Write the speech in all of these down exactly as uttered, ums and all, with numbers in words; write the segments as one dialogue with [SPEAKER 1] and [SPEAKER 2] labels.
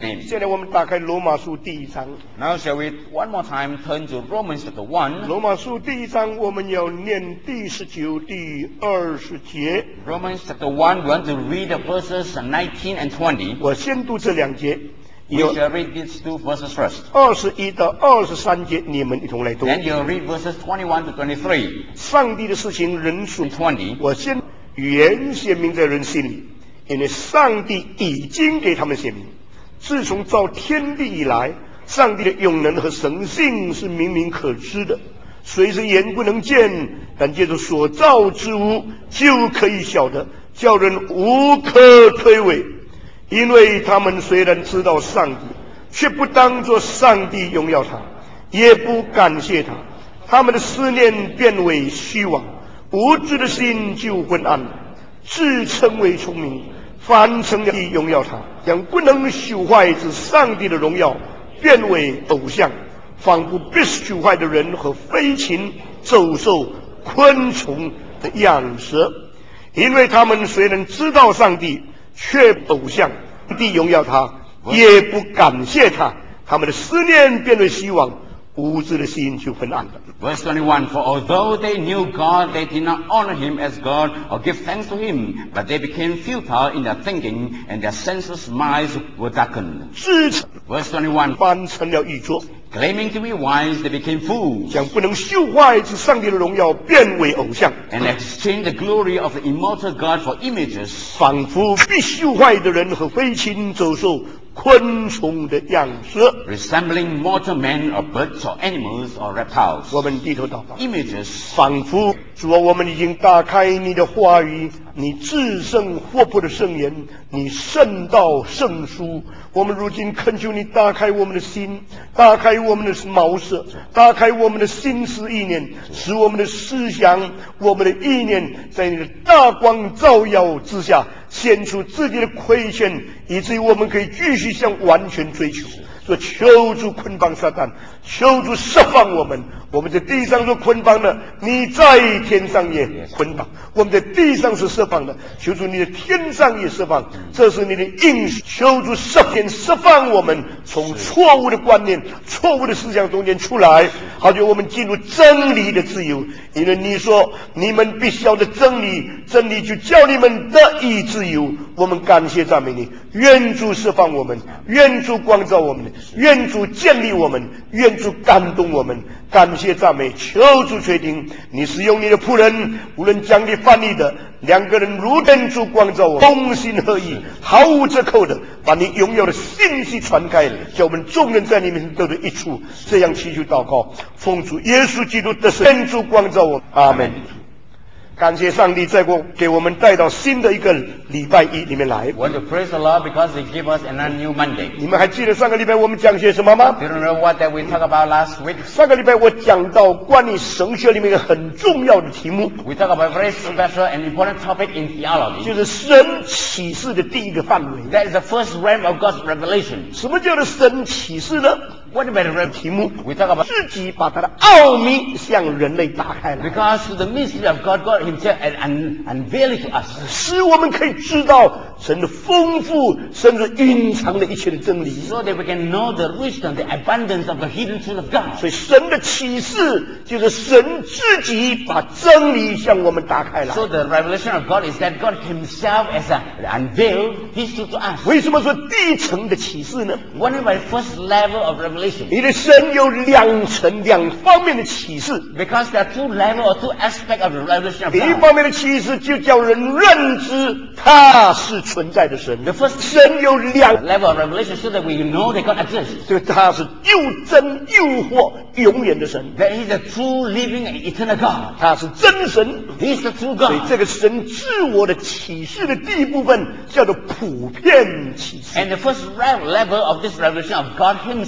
[SPEAKER 1] 现在我们打开罗马书第一章。
[SPEAKER 2] Now shall we one more time turn to Romans chapter one.
[SPEAKER 1] 罗马书第一章，我们要念第十九、第二十节。
[SPEAKER 2] Romans chapter one, we want to read the verses nineteen and twenty.
[SPEAKER 1] 我先读这两节，
[SPEAKER 2] We
[SPEAKER 1] 有
[SPEAKER 2] shall read these two verses first.
[SPEAKER 1] 二十一到二十三节，你们一同来读。
[SPEAKER 2] Then you'll read verses twenty-one to twenty-three.
[SPEAKER 1] 上帝的事情人数
[SPEAKER 2] twenty.
[SPEAKER 1] 我先原显明在人心里，因为上帝已经给他们显明。自从造天地以来，上帝的永能和神性是明明可知的，虽是眼不能见，但借着所造之物就可以晓得，叫人无可推诿。因为他们虽然知道上帝，却不当作上帝荣耀他，也不感谢他，他们的思念变为虚妄，无知的心就昏暗了，自称为聪明，反成了荣耀他，将不能朽坏之上帝的荣耀变为偶像，仿佛必朽坏的人和飞禽、走兽、昆虫的样式。因为他们虽然知道上帝，却偶像，上帝荣耀他，也不感谢他，他们的思念变为虚妄，无知的心就昏暗了。
[SPEAKER 2] Verse twenty-one, For although they knew God, they did not honor him as God or give thanks to him, but they became futile in their thinking, and their senseless minds were darkened.
[SPEAKER 1] 自称
[SPEAKER 2] Verse twenty-one,
[SPEAKER 1] 翻成了愚拙，
[SPEAKER 2] Claiming to be wise, they became fools,
[SPEAKER 1] 将不能朽坏之上帝的荣耀变为偶像，
[SPEAKER 2] and exchanged the glory of the immortal God for images,
[SPEAKER 1] 仿佛必朽坏的人和飞禽、走兽、昆虫的样式。
[SPEAKER 2] resembling mortal men or birds or animals or reptiles.
[SPEAKER 1] 我们低头祷告，
[SPEAKER 2] Images,
[SPEAKER 1] 仿佛主啊，我们已经打开你的话语，你至圣活泼的圣言，你圣道圣书。我们如今恳求你打开我们的心，打开我们的茅塞，打开我们的心思意念，使我们的思想、我们的意念在你的大光照耀之下，显出自己的亏欠，以至于我们可以继续向完全追求。说求主捆绑撒旦，求主释放我们。我们在地上所捆绑的，你在天上也捆绑；我们在地上所释放的，求主你在天上也释放。这是你的应许，求主释放释放我们，从错误的观念、错误的思想中间出来，好叫我们进入真理的自由。因为你说你们必晓得真理，真理就叫你们得以自由。我们感谢赞美你，愿主释放我们，愿主光照我们，愿主建立我们，愿主感动我们。感谢赞美，求主垂听。你使用你的仆人，无论讲的翻译的，两个人如天主光照我们，同心合意，毫无折扣的把你荣耀的信息传开，叫我们众人在你面前得到益处。这样祈求祷告，奉主耶稣基督的圣天主光照我们，阿门。感谢上帝再过给我们带到新的一个礼拜一里面来。
[SPEAKER 2] want to praise the Lord because He gave us another new Monday.
[SPEAKER 1] 你们还记得上个礼拜我们讲些什么吗？
[SPEAKER 2] Do you remember what that we talked about last week?
[SPEAKER 1] 上个礼拜我讲到关于神学里面一个很重要的题目，
[SPEAKER 2] We talked about a very special and important topic in theology.
[SPEAKER 1] 就是神启示的第一个范围。
[SPEAKER 2] That is the first realm of God's revelation.
[SPEAKER 1] 什么叫做神启示呢？
[SPEAKER 2] What about the rev-
[SPEAKER 1] 题目
[SPEAKER 2] We talk about
[SPEAKER 1] 自己把他的奥秘向人类打开了，
[SPEAKER 2] because to the mystery of God, God Himself and un- unveil it to us,
[SPEAKER 1] 使我们可以知道神的丰富，甚至蕴藏的一切的真理。
[SPEAKER 2] so that we can know the wisdom, the abundance of the hidden truth of God.
[SPEAKER 1] 所以神的启示就是神自己把真理向我们打开了。
[SPEAKER 2] So the revelation of God is that God Himself has uh, unveiled His truth to us.
[SPEAKER 1] 为什么说第一层的启示呢？
[SPEAKER 2] What is the first level of revelation?
[SPEAKER 1] 你的神有两层两方面的启示，
[SPEAKER 2] Because there are two levels or two aspects of the revelation of
[SPEAKER 1] 第一
[SPEAKER 2] God.
[SPEAKER 1] 方面的启示就叫人认知他是存在的神。
[SPEAKER 2] The first
[SPEAKER 1] 神有两，
[SPEAKER 2] level of revelation so that we know that God exists.
[SPEAKER 1] 这个他是又真又活永远的神，
[SPEAKER 2] That He is a true, living, and eternal God.
[SPEAKER 1] 他是真神。
[SPEAKER 2] He is the true
[SPEAKER 1] 所以
[SPEAKER 2] God.
[SPEAKER 1] 这个神自我的启示的第一部分叫做普遍启示。
[SPEAKER 2] And the first re- level of this revelation of God Himself is called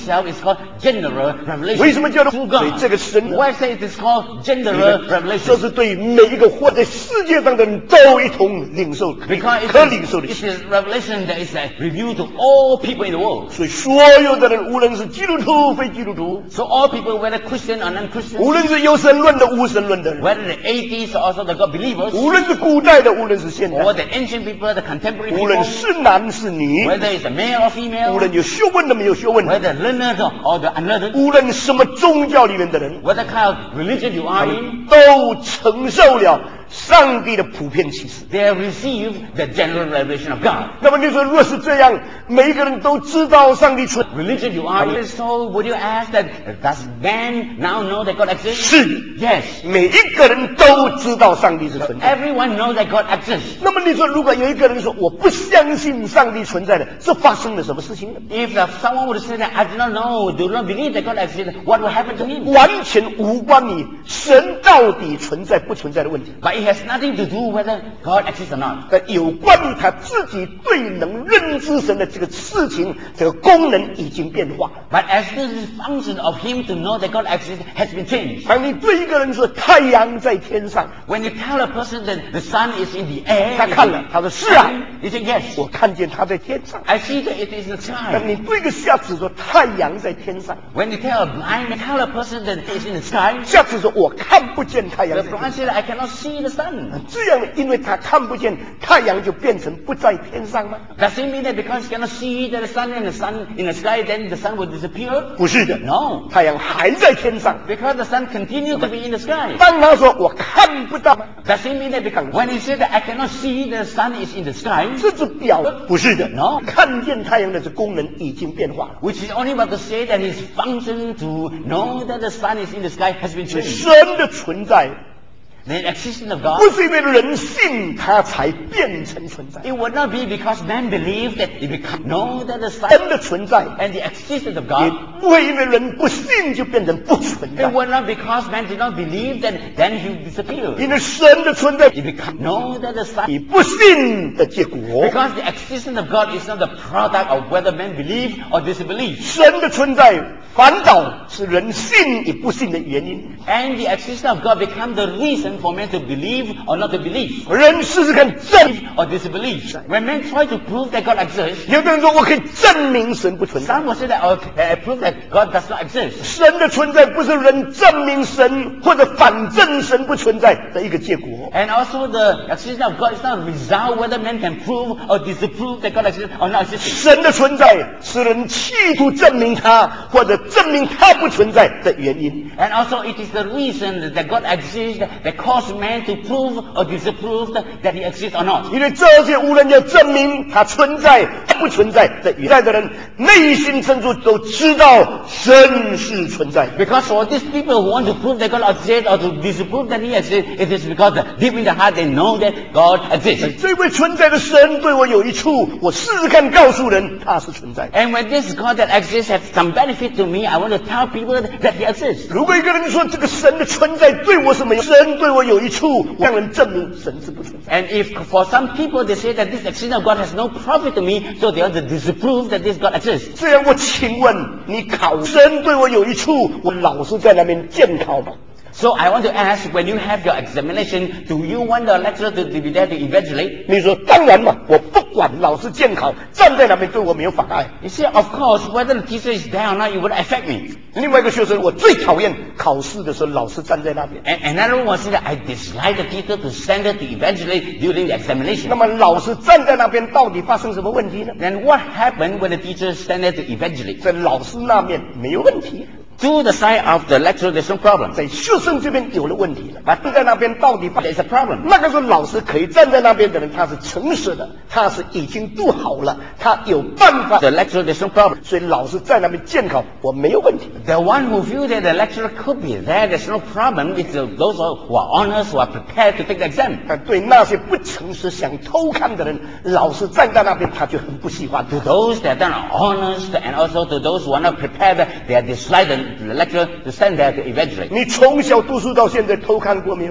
[SPEAKER 2] called general
[SPEAKER 1] 为什
[SPEAKER 2] revelation
[SPEAKER 1] 么叫做
[SPEAKER 2] through
[SPEAKER 1] 所以
[SPEAKER 2] God.
[SPEAKER 1] 这个神呢
[SPEAKER 2] Why say it is called general
[SPEAKER 1] 这
[SPEAKER 2] revelation?
[SPEAKER 1] 是对每一个活在世界上的人都一同领受
[SPEAKER 2] Because
[SPEAKER 1] 可
[SPEAKER 2] it
[SPEAKER 1] 领受
[SPEAKER 2] is,
[SPEAKER 1] 的
[SPEAKER 2] it is revelation that is uh, revealed to all people in the world.
[SPEAKER 1] 所以所有的人，无论是基督徒非基督徒，
[SPEAKER 2] So all people, whether Christian or non-Christian,
[SPEAKER 1] 无论是有神论的无神论的人，
[SPEAKER 2] whether the atheists or also the God believers,
[SPEAKER 1] 无论是古代的，无论是现代
[SPEAKER 2] or
[SPEAKER 1] 的，
[SPEAKER 2] the ancient people, the contemporary
[SPEAKER 1] 无论
[SPEAKER 2] people,
[SPEAKER 1] 是男是女，
[SPEAKER 2] whether it's a male or
[SPEAKER 1] 无
[SPEAKER 2] female,
[SPEAKER 1] 论有学问的没有学问的，
[SPEAKER 2] whether learned or, or the unlearned,
[SPEAKER 1] 无论什么宗教里面的人，
[SPEAKER 2] whether kind of religion you
[SPEAKER 1] 他
[SPEAKER 2] are
[SPEAKER 1] 们
[SPEAKER 2] in,
[SPEAKER 1] 都承受了上帝的普遍启示。
[SPEAKER 2] they have received the general revelation of God.
[SPEAKER 1] 那么你说，若是这样，每一个人都知道上帝存，
[SPEAKER 2] Religion you are in, so would you ask that does man now know that God exists?
[SPEAKER 1] 是
[SPEAKER 2] Yes.
[SPEAKER 1] 每一个人都知道上帝是存在。
[SPEAKER 2] Everyone knows that God exists.
[SPEAKER 1] 那么你说，如果有一个人说我不相信上帝存在的，这发生了什么事情呢？
[SPEAKER 2] If uh, someone would say that I do not know, do not believe that God exists, what will happen to him?
[SPEAKER 1] 完全无关你神到底存在不存在的问题，
[SPEAKER 2] But it has nothing to do whether God exists or not.
[SPEAKER 1] 但有关于他自己对能认知神的这个事情，这个功能已经变化。
[SPEAKER 2] But as this function of him to know that God exists has been changed.
[SPEAKER 1] 当你对一个人说太阳在天上，
[SPEAKER 2] When you tell a person that the sun is in the air,
[SPEAKER 1] 他看了，他说是啊，
[SPEAKER 2] you say yes.
[SPEAKER 1] 我看见他在天上。
[SPEAKER 2] I see that it is in the
[SPEAKER 1] 但
[SPEAKER 2] sky.
[SPEAKER 1] 你对一个瞎子说太阳在天上，
[SPEAKER 2] When you tell a blind, tell a person that it is in the sky,
[SPEAKER 1] 瞎子说我看不见太阳
[SPEAKER 2] the
[SPEAKER 1] 在天
[SPEAKER 2] blind
[SPEAKER 1] 上。
[SPEAKER 2] says I cannot see the sun.
[SPEAKER 1] 这样的，因为他看不见太阳，就变成不在天上吗？
[SPEAKER 2] Does it mean that because you cannot see that the sun and the sun in the sky, then the sun will disappear?
[SPEAKER 1] 不是的，
[SPEAKER 2] No.
[SPEAKER 1] 太阳还在天上。
[SPEAKER 2] Because the sun continues to be in the sky.
[SPEAKER 1] 当他说我看不到吗？
[SPEAKER 2] Does it mean that because when he said that I cannot see the sun is in the sky,
[SPEAKER 1] 这是表不是的。
[SPEAKER 2] No.
[SPEAKER 1] 看见太阳的这功能已经变化了。
[SPEAKER 2] which is only about to say that his function to know that the sun is in the sky has been
[SPEAKER 1] 所以
[SPEAKER 2] changed.
[SPEAKER 1] 神的存在
[SPEAKER 2] The existence of
[SPEAKER 1] 不
[SPEAKER 2] God,
[SPEAKER 1] 是因为人信他才变成存在，
[SPEAKER 2] it would not be because man believed that he become know that the sun
[SPEAKER 1] 神的存在
[SPEAKER 2] and the existence of
[SPEAKER 1] 也
[SPEAKER 2] God.
[SPEAKER 1] 不会因为人不信就变成不存
[SPEAKER 2] It
[SPEAKER 1] 在。
[SPEAKER 2] would not because man did not believe that then he would disappear.
[SPEAKER 1] 因为神的存在
[SPEAKER 2] He become know that the sun
[SPEAKER 1] 以不信的结果，
[SPEAKER 2] because the existence of God is not the product of whether man believe or disbelieve.
[SPEAKER 1] 神的存在反倒是人信与不信的原因。
[SPEAKER 2] And the existence of God become the reason for man to believe or not to believe,
[SPEAKER 1] 人试试看证，
[SPEAKER 2] or disbelieve. When men try to prove that God exists,
[SPEAKER 1] 有的人说我可以证明神不存在。
[SPEAKER 2] some will say that, oh, uh, prove that God does not exist.
[SPEAKER 1] 神的存在不是人证明神或者反证神不存在的一个结果。
[SPEAKER 2] And also the existence of God is not a result whether man can prove or disapprove that God exists or not existing.
[SPEAKER 1] 神的存在是人企图证明他或者证明他不存在的原因。
[SPEAKER 2] And also it is the reason that God exists that causes man to prove or disapprove that he exists or not.
[SPEAKER 1] 因为这些无论要证明他存在不存在的原在的人，内心深处都知道神是存在。
[SPEAKER 2] Because for these people who want to prove that God exists or to disapprove that he exists, it is because deep in the heart they know that God exists.
[SPEAKER 1] 这位存在的神对我有一处，我试试看告诉人他是存在。
[SPEAKER 2] And when this God that exists has some benefit to me, I want to tell people that he exists.
[SPEAKER 1] 如果一个人说这个神的存在对我是没有，神对我有一处，让人证明神是不存在。
[SPEAKER 2] And if for some people they say that this existence of God has no profit to me, so they want to disapprove that this God exists.
[SPEAKER 1] 这样我请问你考神对我有一处，我老是在那边监考吗？
[SPEAKER 2] So I want to ask, when you have your examination, do you want the lecturer to, to be there to evaluate?
[SPEAKER 1] 你说当然嘛，我不管老师监考，站在那边对我没有妨碍。
[SPEAKER 2] You see, of course, whether the teacher is there or not, it would affect me.
[SPEAKER 1] 另外一个学生，我最讨厌考试的时候老师站在那边。
[SPEAKER 2] And another one said that I dislike the teacher to stand there to evaluate during the
[SPEAKER 1] 那
[SPEAKER 2] examination.
[SPEAKER 1] 么老师站在那边，到底发生什么问题呢？
[SPEAKER 2] Then what happened when the teacher stand there to evaluate?
[SPEAKER 1] 在老师那面没有问题，
[SPEAKER 2] To the side of the lecturer, there's no problem.
[SPEAKER 1] 在学生这边有了问题了。站在那边到底发
[SPEAKER 2] There's a problem.
[SPEAKER 1] 那个时候老师可以站在那边的人，他是诚实的，他是已经读好了，他有办法。
[SPEAKER 2] The lecturer, there's no problem.
[SPEAKER 1] 所以老师在那边监考，我没有问题。
[SPEAKER 2] The one who feel that the lecturer could be there, there's no problem. It's the, those who are honest, who are prepared to take the exam.
[SPEAKER 1] 但对那些不诚实、想偷看的人，老师站在那边，他就很不喜欢。
[SPEAKER 2] To those that are honest, and also to those who are not prepared, they are dislike the, the lecturer to stand there to evaluate.
[SPEAKER 1] 你从小读书到现在偷看过没有啊？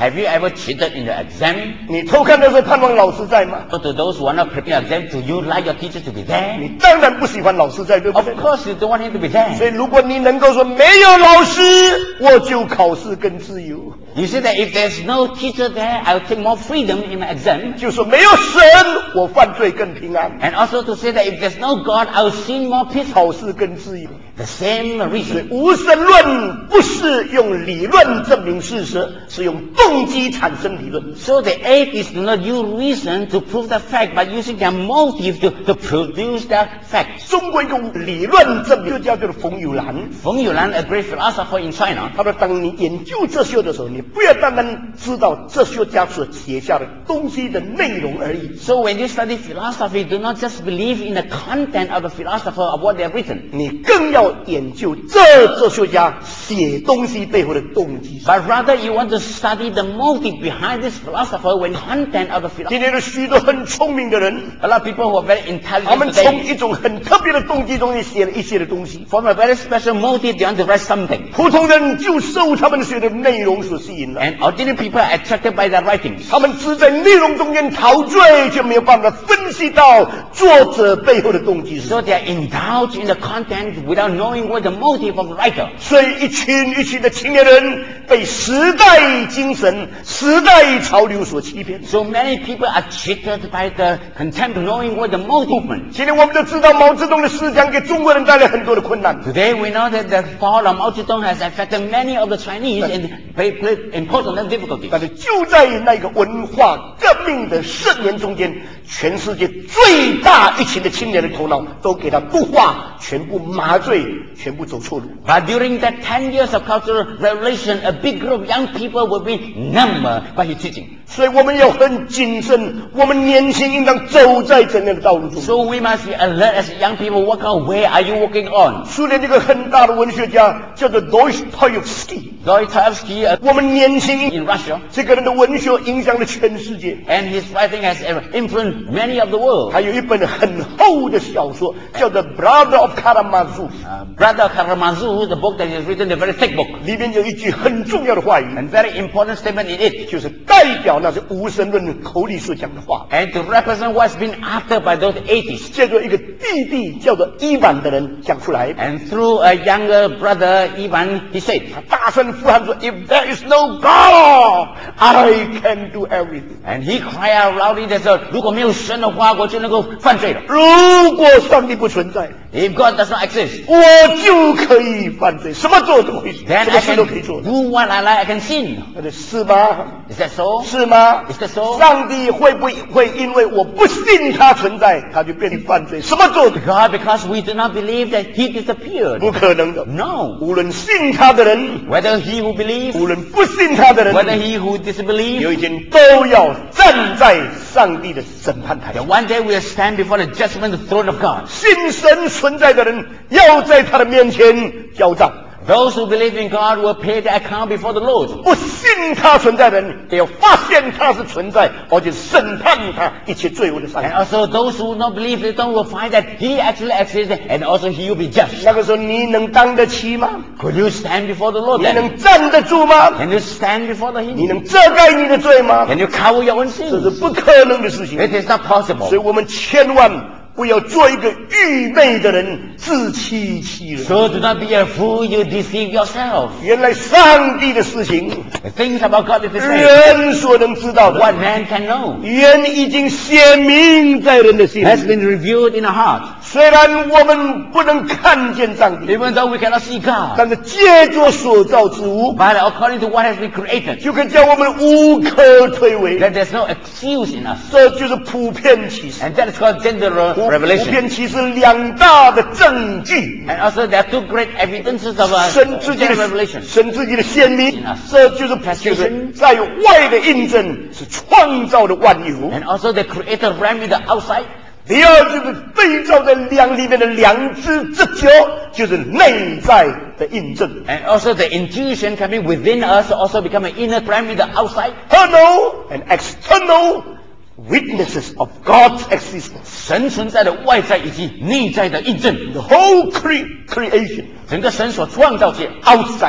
[SPEAKER 2] Have you ever cheated in the exam?
[SPEAKER 1] 你偷看的时候盼望老师在吗？
[SPEAKER 2] So to those who are not preparing exam, do you like your teacher to be there?
[SPEAKER 1] 你当然不喜欢老师在，对不
[SPEAKER 2] Of
[SPEAKER 1] 对？
[SPEAKER 2] course you don't want him to be
[SPEAKER 1] 所
[SPEAKER 2] there.
[SPEAKER 1] 以如果你能够说没有老师，我就考试更自由。
[SPEAKER 2] You say that if there's no teacher there, I'll take more freedom in my exam.
[SPEAKER 1] 就说没有神，我犯罪更平安，
[SPEAKER 2] And also to say that if there's no God, I'll sin more peaceful.
[SPEAKER 1] 考试更自由。
[SPEAKER 2] The same
[SPEAKER 1] 所以
[SPEAKER 2] reason.
[SPEAKER 1] 无神论不是用理论证明事实，是用动机产生理论。
[SPEAKER 2] So the atheists do not use reason to prove the fact, but using their motive to, to produce the fact.
[SPEAKER 1] 中国一个理论证明就叫做冯友兰，
[SPEAKER 2] Feng Yulan, a great philosopher in China,
[SPEAKER 1] 他说：“当你研究哲学的时候，你不要单单知道哲学家所写下的东西的内容而已，
[SPEAKER 2] so when you study philosophy, do not just believe in the content of the philosopher of what they have written,
[SPEAKER 1] 你更要研究这哲学家写东西背后的动机。
[SPEAKER 2] but rather you want to study the motive behind this philosopher when content of the philosopher.
[SPEAKER 1] 今天有许多很聪明的人，
[SPEAKER 2] A lot of people who are very
[SPEAKER 1] 他们
[SPEAKER 2] intelligent
[SPEAKER 1] 从
[SPEAKER 2] today,
[SPEAKER 1] 一种很特别的动机中间写了一些的东西。
[SPEAKER 2] from a very special motive, they want to write something.
[SPEAKER 1] 普通人就受他们写的内容所吸引了，
[SPEAKER 2] And ordinary people are attracted by their writings.
[SPEAKER 1] 他们只在内容中间陶醉，却没有办法分析到作者背后的动机是什么。
[SPEAKER 2] So they are indulged in the content without knowing what the motive of the writer.
[SPEAKER 1] 所以一群一群的青年人被时代精神、时代潮流所欺骗。
[SPEAKER 2] So many people are cheated by the contempt knowing what the motive movement.
[SPEAKER 1] 今天我们都知道毛泽东的思想给中国人带来很多的困难，
[SPEAKER 2] Today we know that the fall of Mao Zedong has affected many of the Chinese and played, played, imposed on them difficulties.
[SPEAKER 1] 但是就在那个文化革命的十年中间，全世界最大一群的青年的头脑都给他毒化，全部麻醉，全部走错路。
[SPEAKER 2] But during that ten years of cultural revolution, a big group of young people will be numbed by his teaching.
[SPEAKER 1] 所以我们要很谨慎，我们年轻应当走在怎样的道路中？
[SPEAKER 2] So we must be alert as young people. What out, where are you walking on?
[SPEAKER 1] 苏联这个很大的文学家叫做 Dostoevsky，
[SPEAKER 2] Dostoevsky uh,
[SPEAKER 1] 我们年轻
[SPEAKER 2] in Russia,
[SPEAKER 1] 这个人的文学影响了全世界。
[SPEAKER 2] and his writing has uh, influenced many of the world.
[SPEAKER 1] 还有一本很厚的小说，叫做《Brother of Karamazov》，
[SPEAKER 2] Uh, Brother Karamazov, the book that he has written, a very thick book,
[SPEAKER 1] 里面有一句很重要的话语，
[SPEAKER 2] and very important statement in it,
[SPEAKER 1] 就是代表那些无神论口里所讲的话。
[SPEAKER 2] and to represent what's been uttered by those atheists.
[SPEAKER 1] 借着一个弟弟叫做伊万的人讲出来，
[SPEAKER 2] And through a younger brother, Ivan, he said,
[SPEAKER 1] 他大声呼喊说 ：“If there is no God, I can do everything。
[SPEAKER 2] and he cried out loudly that said, 如果没有神的话，我就能够犯罪了。
[SPEAKER 1] 如果上帝不存在，
[SPEAKER 2] If God does not exist,
[SPEAKER 1] 我就可以犯罪，什么做都可以，
[SPEAKER 2] then
[SPEAKER 1] 什
[SPEAKER 2] I
[SPEAKER 1] 么事都可以
[SPEAKER 2] can
[SPEAKER 1] 做。
[SPEAKER 2] do what I like, I can sin.
[SPEAKER 1] 那是吗？
[SPEAKER 2] Is that so?
[SPEAKER 1] 是吗？
[SPEAKER 2] Is that so?
[SPEAKER 1] 上帝会不会因为我不信他存在，他就变成犯罪？什么做都
[SPEAKER 2] God, because we do not believe that he disappeared.
[SPEAKER 1] 不可能的。
[SPEAKER 2] No.
[SPEAKER 1] 无论信他的人，
[SPEAKER 2] Whether he who believes,
[SPEAKER 1] 无论不信他的人，
[SPEAKER 2] whether he who disbelieves,
[SPEAKER 1] 有一天都要站在上帝的审判台
[SPEAKER 2] that
[SPEAKER 1] 上。
[SPEAKER 2] one day we will stand before the judgment throne of God.
[SPEAKER 1] 信神存在的人，要在他的面前交账。
[SPEAKER 2] Those who believe in God will pay the account before the Lord.
[SPEAKER 1] 不信他存在的人，也要发现他是存在，而且审判他一切罪恶的善
[SPEAKER 2] And
[SPEAKER 1] 人。
[SPEAKER 2] also those who do not believe in God will find that he actually exists, and also he will be judged.
[SPEAKER 1] 那个时候你能当得起吗？
[SPEAKER 2] Could you stand before the Lord
[SPEAKER 1] 你
[SPEAKER 2] then?
[SPEAKER 1] 能站得住吗？
[SPEAKER 2] Can you stand before the
[SPEAKER 1] 你
[SPEAKER 2] him?
[SPEAKER 1] 能遮盖你的罪吗？
[SPEAKER 2] Can you cover your own
[SPEAKER 1] 这是
[SPEAKER 2] sins?
[SPEAKER 1] 不可能的事情。
[SPEAKER 2] It is not
[SPEAKER 1] 所以
[SPEAKER 2] possible.
[SPEAKER 1] 我们千万不要做一个愚昧的人，自欺欺人。
[SPEAKER 2] So do not be a fool, you deceive yourself.
[SPEAKER 1] 原来上帝的事情，
[SPEAKER 2] The things about God is the same.
[SPEAKER 1] 人所能知道的，
[SPEAKER 2] What man can know
[SPEAKER 1] 原已经显明在人的心
[SPEAKER 2] has
[SPEAKER 1] 里。
[SPEAKER 2] been revealed in our heart.
[SPEAKER 1] 虽然我们不能看见上帝，
[SPEAKER 2] Even though we cannot see God,
[SPEAKER 1] 但是借着所造之物，
[SPEAKER 2] but according to what has been created,
[SPEAKER 1] 就可以叫我们无可推诿。
[SPEAKER 2] that there's no excuse in us.
[SPEAKER 1] 这就是普遍启示。
[SPEAKER 2] And that is called general
[SPEAKER 1] 普
[SPEAKER 2] revelation.
[SPEAKER 1] 遍启示两大的证据。
[SPEAKER 2] And also there are two great evidences of uh,
[SPEAKER 1] 神自己
[SPEAKER 2] general
[SPEAKER 1] 的
[SPEAKER 2] revelation.
[SPEAKER 1] 神自己的显明，这就是就是在外的印证，是创造的万有。
[SPEAKER 2] And also the creator realm in the outside.
[SPEAKER 1] 第二就是被造在两里面的两只之久，就是内在的印证。
[SPEAKER 2] And also the intuition coming within us also become an inner realm in the outside.
[SPEAKER 1] Internal and external witnesses of God's existence.
[SPEAKER 2] 神存在的外在以及内在的印证。
[SPEAKER 1] The whole cre- creation,
[SPEAKER 2] 整个神所创造界
[SPEAKER 1] outside,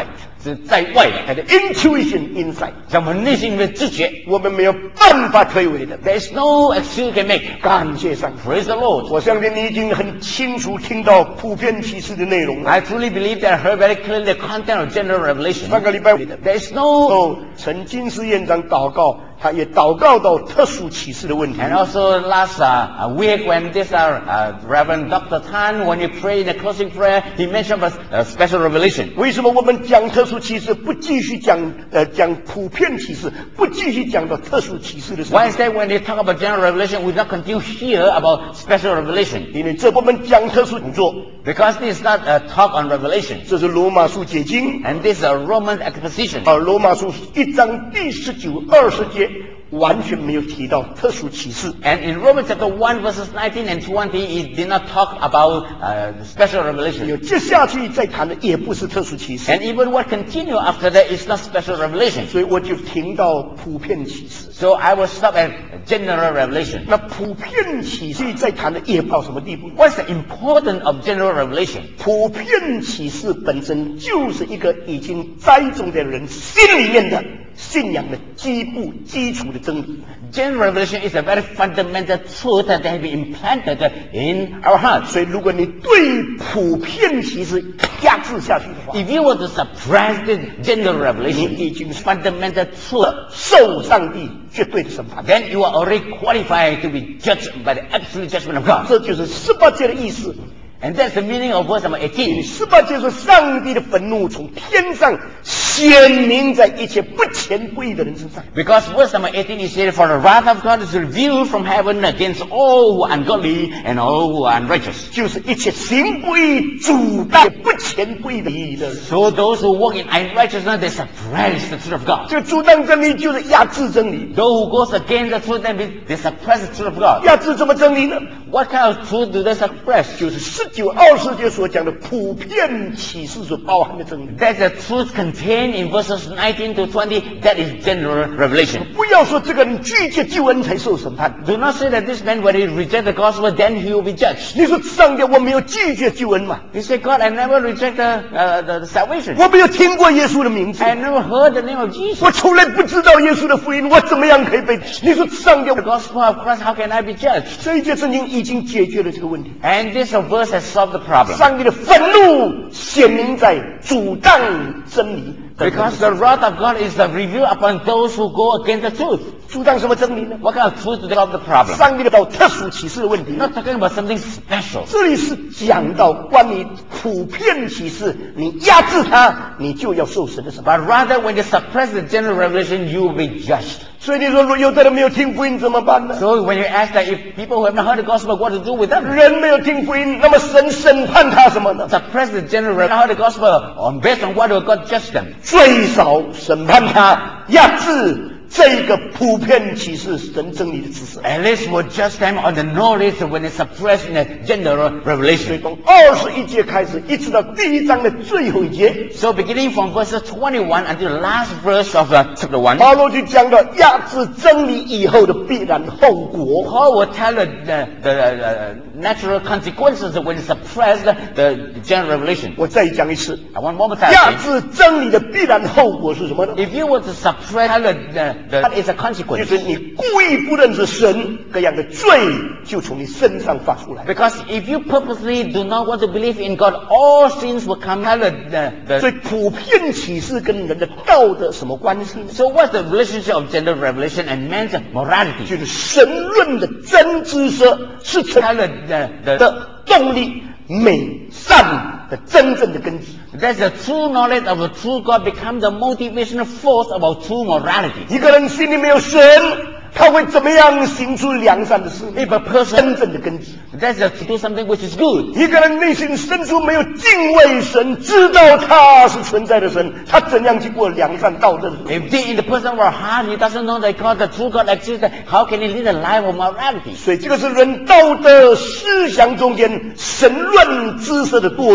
[SPEAKER 2] 是在外的，
[SPEAKER 1] and intuition inside，
[SPEAKER 2] 在我们内心的知觉，
[SPEAKER 1] 我们没有办法推诿的。
[SPEAKER 2] There is no excuse you can make.
[SPEAKER 1] 感谢上帝，
[SPEAKER 2] Praise the Lord.
[SPEAKER 1] 我相信你已经很清楚听到普遍启示的内容了。
[SPEAKER 2] I truly believe that I heard very clearly the content of general revelation.
[SPEAKER 1] 上个礼拜
[SPEAKER 2] There is no
[SPEAKER 1] 哦，陈金斯院长祷告，他也祷告到特殊启示的问题。
[SPEAKER 2] And also last uh, week when this uh, uh, Reverend Doctor Tan, when he prayed in the closing prayer, he mentioned a, a special revelation.
[SPEAKER 1] 为什么我们讲特殊启示，不继续讲呃讲普遍启示，不继续讲到特殊启示的事
[SPEAKER 2] Why
[SPEAKER 1] 情？
[SPEAKER 2] is that when they talk about general revelation, we not continue here about special revelation?
[SPEAKER 1] 因为这我们讲特殊工作，
[SPEAKER 2] Because this is not a talk on revelation.
[SPEAKER 1] 这是罗马书解经，
[SPEAKER 2] And this is a Roman exposition.
[SPEAKER 1] 而罗马书一章第十九、二十节完全没有提到特殊启示。
[SPEAKER 2] And in Romans chapter one verses nineteen and twenty, it did not talk about uh, special
[SPEAKER 1] 有
[SPEAKER 2] revelation.
[SPEAKER 1] 接下去再谈的也不是特殊启示，
[SPEAKER 2] And even what continue after that is not special revelation.
[SPEAKER 1] 所以我就停到普遍启示。
[SPEAKER 2] So I will stop at general revelation.
[SPEAKER 1] 那普遍启示再谈的也到什么地步？
[SPEAKER 2] What's the importance of general revelation?
[SPEAKER 1] 普遍启示本身就是一个已经栽种在人心里面的信仰的基部基础的真理。
[SPEAKER 2] General revelation is a very fundamental truth that has been implanted in our hearts.
[SPEAKER 1] 所以，如果你对普遍启示压制下去的话，
[SPEAKER 2] If you were to suppress the general
[SPEAKER 1] 你
[SPEAKER 2] revelation,
[SPEAKER 1] 已经是
[SPEAKER 2] fundamental truth,
[SPEAKER 1] 受上帝绝对的审判。
[SPEAKER 2] then you are already qualified to be judged by the absolute judgment of God.
[SPEAKER 1] 这就是十八节的意思。
[SPEAKER 2] And that's the meaning of verse number eighteen.
[SPEAKER 1] 十八节说，上帝的愤怒从天上显明在一切不虔不义的人身上。
[SPEAKER 2] Because verse number eighteen is said, for the wrath of God is revealed from heaven against all who are ungodly and all who are unrighteous.
[SPEAKER 1] 就是一切行不义、阻挡不虔不义的义的人。
[SPEAKER 2] So those who walk in unrighteousness, they suppress the truth of God.
[SPEAKER 1] 这个阻挡真理就是压制真理。
[SPEAKER 2] Those who goes against the truth, then they suppress the truth of God.
[SPEAKER 1] 压制什么真理呢？
[SPEAKER 2] What kind of truth do they suppress?
[SPEAKER 1] 就是十九、二十节所讲的普遍启示所包含的真理。
[SPEAKER 2] That's the truth contained in verses nineteen to twenty. That is general revelation.
[SPEAKER 1] 不要说这个人拒绝救恩才受审判。
[SPEAKER 2] Do not say that this man, when he reject the gospel, then he will be judged.
[SPEAKER 1] 你说上帝，我没有拒绝救恩嘛？
[SPEAKER 2] You say, God, I never reject the, uh, the, the salvation.
[SPEAKER 1] 我没有听过耶稣的名字，
[SPEAKER 2] I never heard the name of Jesus.
[SPEAKER 1] 我从来不知道耶稣的福音，我怎么样可以被？你说上帝，
[SPEAKER 2] The gospel of Christ, how can I be judged?
[SPEAKER 1] 这一节圣经已经解决了这个问题。
[SPEAKER 2] And this verse has solved the problem.
[SPEAKER 1] 上帝的愤怒显明在阻挡真理的人
[SPEAKER 2] Because the wrath of God is the reveal upon those who go against the truth.
[SPEAKER 1] 阻挡什么真理呢？
[SPEAKER 2] What kind of truth to solve the problem?
[SPEAKER 1] 上帝的到特殊启示的问题。
[SPEAKER 2] Not talking about something special.
[SPEAKER 1] 这里是讲到关于普遍启示，你压制它，你就要受神的审判。
[SPEAKER 2] But rather, when they suppress the general revelation, you will be judged.
[SPEAKER 1] 所以你说，如果有的人没有听福音怎么办呢？
[SPEAKER 2] So when you ask that if people who have not heard the gospel, what to do with them?
[SPEAKER 1] 人没有听福音，那么神审判他什么呢？
[SPEAKER 2] Suppress the general revelation, not heard the gospel, on based on what will God judge them?
[SPEAKER 1] 最少审判他，压制这个普遍启示神真理的知识。
[SPEAKER 2] At least will judge them on the knowledge when they suppress in the general
[SPEAKER 1] 所以
[SPEAKER 2] revelation.
[SPEAKER 1] 从二十一节开始，一直到第一章的最后一节，
[SPEAKER 2] So beginning from verse twenty-one until the last verse of uh, chapter one,
[SPEAKER 1] 保罗就讲到压制真理以后的必然后果。
[SPEAKER 2] Paul will tell the, the, the uh, natural consequences when they suppress the, the general revelation.
[SPEAKER 1] 我再讲一次，
[SPEAKER 2] I want one more time.
[SPEAKER 1] 压制真理的必然后果是什么呢？
[SPEAKER 2] If you were to suppress the, the, the what is a
[SPEAKER 1] 就
[SPEAKER 2] consequence?
[SPEAKER 1] 是你故意不认识神，这样的罪就从你身上发出来。
[SPEAKER 2] Because if you purposely do not want to believe in God, all sins will come out of the, the,
[SPEAKER 1] 所以普遍启示跟人的道德什么关系呢？
[SPEAKER 2] So what's the relationship of general revelation and man's
[SPEAKER 1] 就
[SPEAKER 2] morality?
[SPEAKER 1] 是神论的真知识是成
[SPEAKER 2] Out of the, the,
[SPEAKER 1] 的动力、美善的真正的根基。
[SPEAKER 2] that's the true knowledge of the true God become the motivational force of our true morality.
[SPEAKER 1] 一个人心里没有神，他会怎么样行出良善的事？
[SPEAKER 2] If a person
[SPEAKER 1] 真正的根基。
[SPEAKER 2] that's the, to do something which is good.
[SPEAKER 1] 一个人内心深处没有敬畏神，知道他是存在的神，他怎样去过良善道德的生活？
[SPEAKER 2] If deep in the person of our heart he doesn't know that God, the true God exists, how can he lead a life of morality?
[SPEAKER 1] 所以这个是人道德思想中间神论知识的堕落，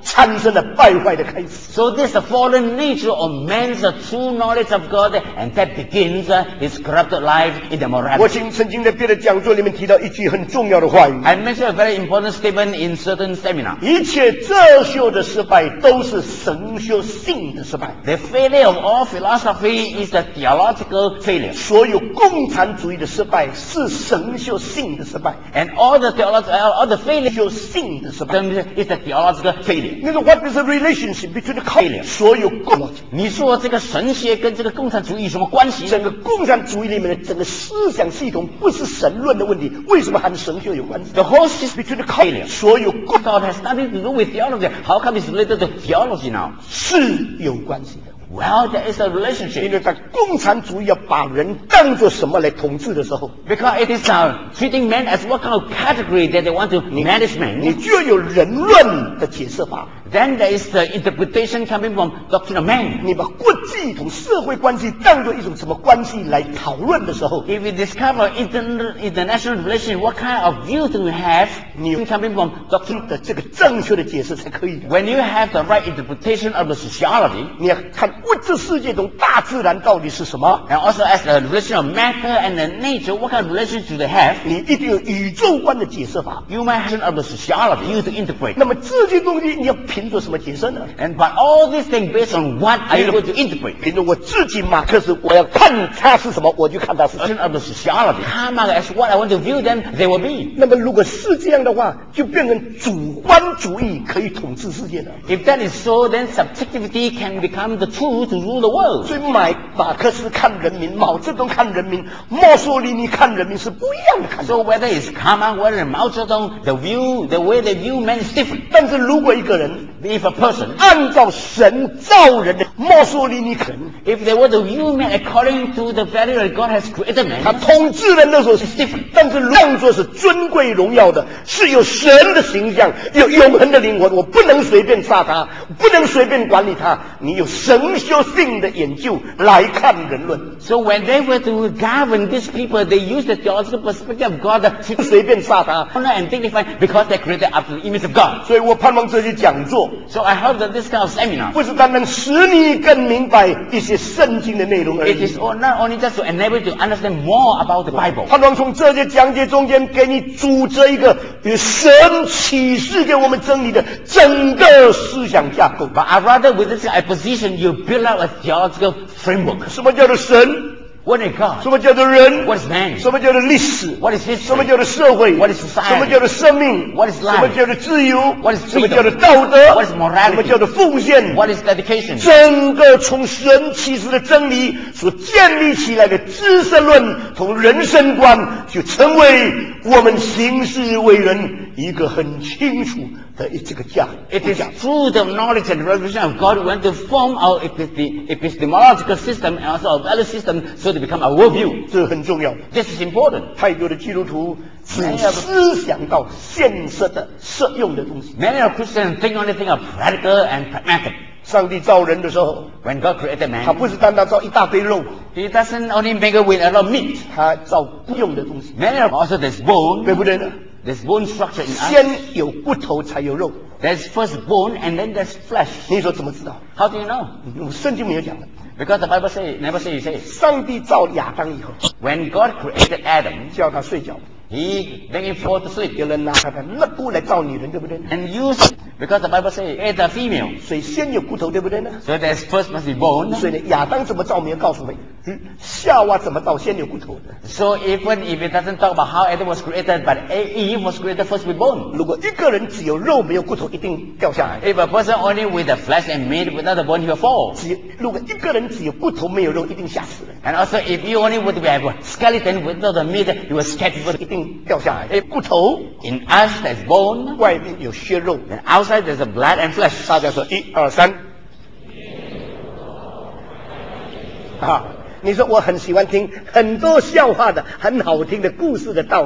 [SPEAKER 1] 产生了败坏的开始。
[SPEAKER 2] So this is the fallen nature of man's uh, true knowledge of God, and that begins uh, his corrupted life in the
[SPEAKER 1] 我
[SPEAKER 2] morality.
[SPEAKER 1] 曾曾经在别的讲座里面提到一句很重要的话语：
[SPEAKER 2] I mentioned a very important statement in certain seminar.
[SPEAKER 1] 一切哲学的失败都是神学性的失败。
[SPEAKER 2] The failure of all philosophy is a theological failure.
[SPEAKER 1] 所有共产主义的失败是神学性的失败，
[SPEAKER 2] And all the theolog- uh, all the failure
[SPEAKER 1] 神学性的失败。
[SPEAKER 2] is a theological failure.
[SPEAKER 1] 那个 What is the relationship between the failure？ 所有共
[SPEAKER 2] 你说这个神学跟这个共产主义有什么关系呢？
[SPEAKER 1] 整个共产主义里面的整个思想系统不是神论的问题，为什么和神学有关系
[SPEAKER 2] The whole system
[SPEAKER 1] ？Between the failure， 所有共
[SPEAKER 2] God has nothing to do with theology. How come it's related to theology now?
[SPEAKER 1] 是有关系的。
[SPEAKER 2] Well, there is a
[SPEAKER 1] 因
[SPEAKER 2] relationship.
[SPEAKER 1] 为当共产主义要把人当作什么来统治的时候，
[SPEAKER 2] Because it is uh, treating men as what kind of category that they want to manage
[SPEAKER 1] 你
[SPEAKER 2] men.
[SPEAKER 1] 就要有人论的解释法。
[SPEAKER 2] Then there is the interpretation coming from doctrine of man.
[SPEAKER 1] 你把国际同社会关系当作一种什么关系来讨论的时候，
[SPEAKER 2] If we discover inter- international relation, what kind of view do we have?
[SPEAKER 1] You-
[SPEAKER 2] Coming from doctrine.
[SPEAKER 1] 的这个正确的解释才可以的。
[SPEAKER 2] When you have the right interpretation of the sociology,
[SPEAKER 1] 你要看物质世界中大自然到底是什么，
[SPEAKER 2] and also as the relation of matter and the nature, what kind of relation do they have?
[SPEAKER 1] 你一定有宇宙观的解释法。
[SPEAKER 2] You might have of the sociology, you to interpret.
[SPEAKER 1] 那么这些东西你要凭着什么解释呢？
[SPEAKER 2] And but all these things based on what are you going to interpret?
[SPEAKER 1] 凭着我自己马克思，我要看它是什么，我就看它是什么。
[SPEAKER 2] Of the sociology, come as what I want to view them, they will be.
[SPEAKER 1] 那么如果是这样的话，就变成主观主义可以统治世界的。
[SPEAKER 2] If that is so, then subjectivity can become the truth to rule the world.
[SPEAKER 1] 所以马马克思看人民，毛泽东看人民，墨索里尼看人民是不一样的看法。
[SPEAKER 2] So whether it's Karma, whether it's Mao Zedong, the view, the way they view men is different.
[SPEAKER 1] 但是如果一个人
[SPEAKER 2] If a person,
[SPEAKER 1] 按照神造人的墨索里尼肯，
[SPEAKER 2] if they were to view men according to the value that God has created
[SPEAKER 1] 他
[SPEAKER 2] man,
[SPEAKER 1] 统治人的时候是 different， 但是当作是尊贵荣耀的，是有神的形象，有永恒的灵魂，我不能随便杀他，不能随便管理他。你有神学性的研究来看人论，
[SPEAKER 2] so when they were to govern these people, they used the theological perspective of God to
[SPEAKER 1] 随便杀他。
[SPEAKER 2] honor and dignify because they're created after the image of God.
[SPEAKER 1] 所以我盼望这些讲座
[SPEAKER 2] So I hope that this kind of seminar,
[SPEAKER 1] 不是单单使你更明白一些圣经的内容而
[SPEAKER 2] it
[SPEAKER 1] 已，
[SPEAKER 2] is all- not only just to enable you to understand more about the Bible,
[SPEAKER 1] 盼望从这些讲解中间给你组织一个与神启示给我们真理的整个思想架构。
[SPEAKER 2] but I rather with this position, you build out a theological framework.
[SPEAKER 1] 什么叫做神？
[SPEAKER 2] What is God?
[SPEAKER 1] 什么叫做人？
[SPEAKER 2] What is man?
[SPEAKER 1] 什么叫做历史？
[SPEAKER 2] What is history?
[SPEAKER 1] 什么叫做社会？
[SPEAKER 2] What is society?
[SPEAKER 1] 什么叫做生命？
[SPEAKER 2] What is life?
[SPEAKER 1] 什么叫做自由？
[SPEAKER 2] What is freedom?
[SPEAKER 1] 什么叫做道德？
[SPEAKER 2] What is morality?
[SPEAKER 1] 什么叫做奉献？
[SPEAKER 2] What is dedication?
[SPEAKER 1] 整个从神启示的真理所建立起来的知识论同人生观，就成为我们行事为人一个很清楚的这个架。
[SPEAKER 2] It is through the knowledge and revelation of God we want to form our epi- epistemological system and also our value system so to become our worldview.
[SPEAKER 1] 这很重要。
[SPEAKER 2] This is important.
[SPEAKER 1] 太多的基督徒只思想到现实的实用的东西。
[SPEAKER 2] Many of Christians think only think of practical and pragmatic.
[SPEAKER 1] 上帝造人的时候，
[SPEAKER 2] When God created
[SPEAKER 1] 他
[SPEAKER 2] man,
[SPEAKER 1] 不是单单造一大堆肉，
[SPEAKER 2] He doesn't only make it with a lot of meat.
[SPEAKER 1] 他造不用的东西，
[SPEAKER 2] Many of also there's bone,
[SPEAKER 1] 对不对呢？
[SPEAKER 2] there's bone structure in us.
[SPEAKER 1] 先有骨头才有肉。
[SPEAKER 2] There's first bone and then there's flesh.
[SPEAKER 1] 你说怎么知道？
[SPEAKER 2] How do you know?
[SPEAKER 1] 嗯圣经没有讲的。
[SPEAKER 2] Because the Bible say, never say you say.
[SPEAKER 1] 上帝造亚当以后，
[SPEAKER 2] When God created Adam,
[SPEAKER 1] 叫他睡觉，
[SPEAKER 2] He made him fall to sleep
[SPEAKER 1] 有人拿他的肋骨来造女人，对不对？
[SPEAKER 2] and used, because the Bible say it's a female.
[SPEAKER 1] 所以先有骨头，对不对呢？
[SPEAKER 2] So there's first must be bone.
[SPEAKER 1] 所以呢，亚当怎么造没有告诉我们，嗯，夏娃怎么造先有骨头的。
[SPEAKER 2] So even if it doesn't talk about how Adam was created, but Eve was created first with bone.
[SPEAKER 1] 如果一个人只有肉没有骨头，一定掉下来。
[SPEAKER 2] If a person only with the flesh and meat without the bone, he will fall.
[SPEAKER 1] 只如果一个人只有骨头没有肉，一定吓死人，
[SPEAKER 2] And also if you only would have a skeleton without the meat, you will scare people.
[SPEAKER 1] 一定掉下来。哎，骨头
[SPEAKER 2] In us there's bone,
[SPEAKER 1] 外面有血肉。
[SPEAKER 2] and outside there's a blood and flesh.
[SPEAKER 1] 大家说一二三。啊，你说我很喜欢听很多笑话的、很好听的故事的道理。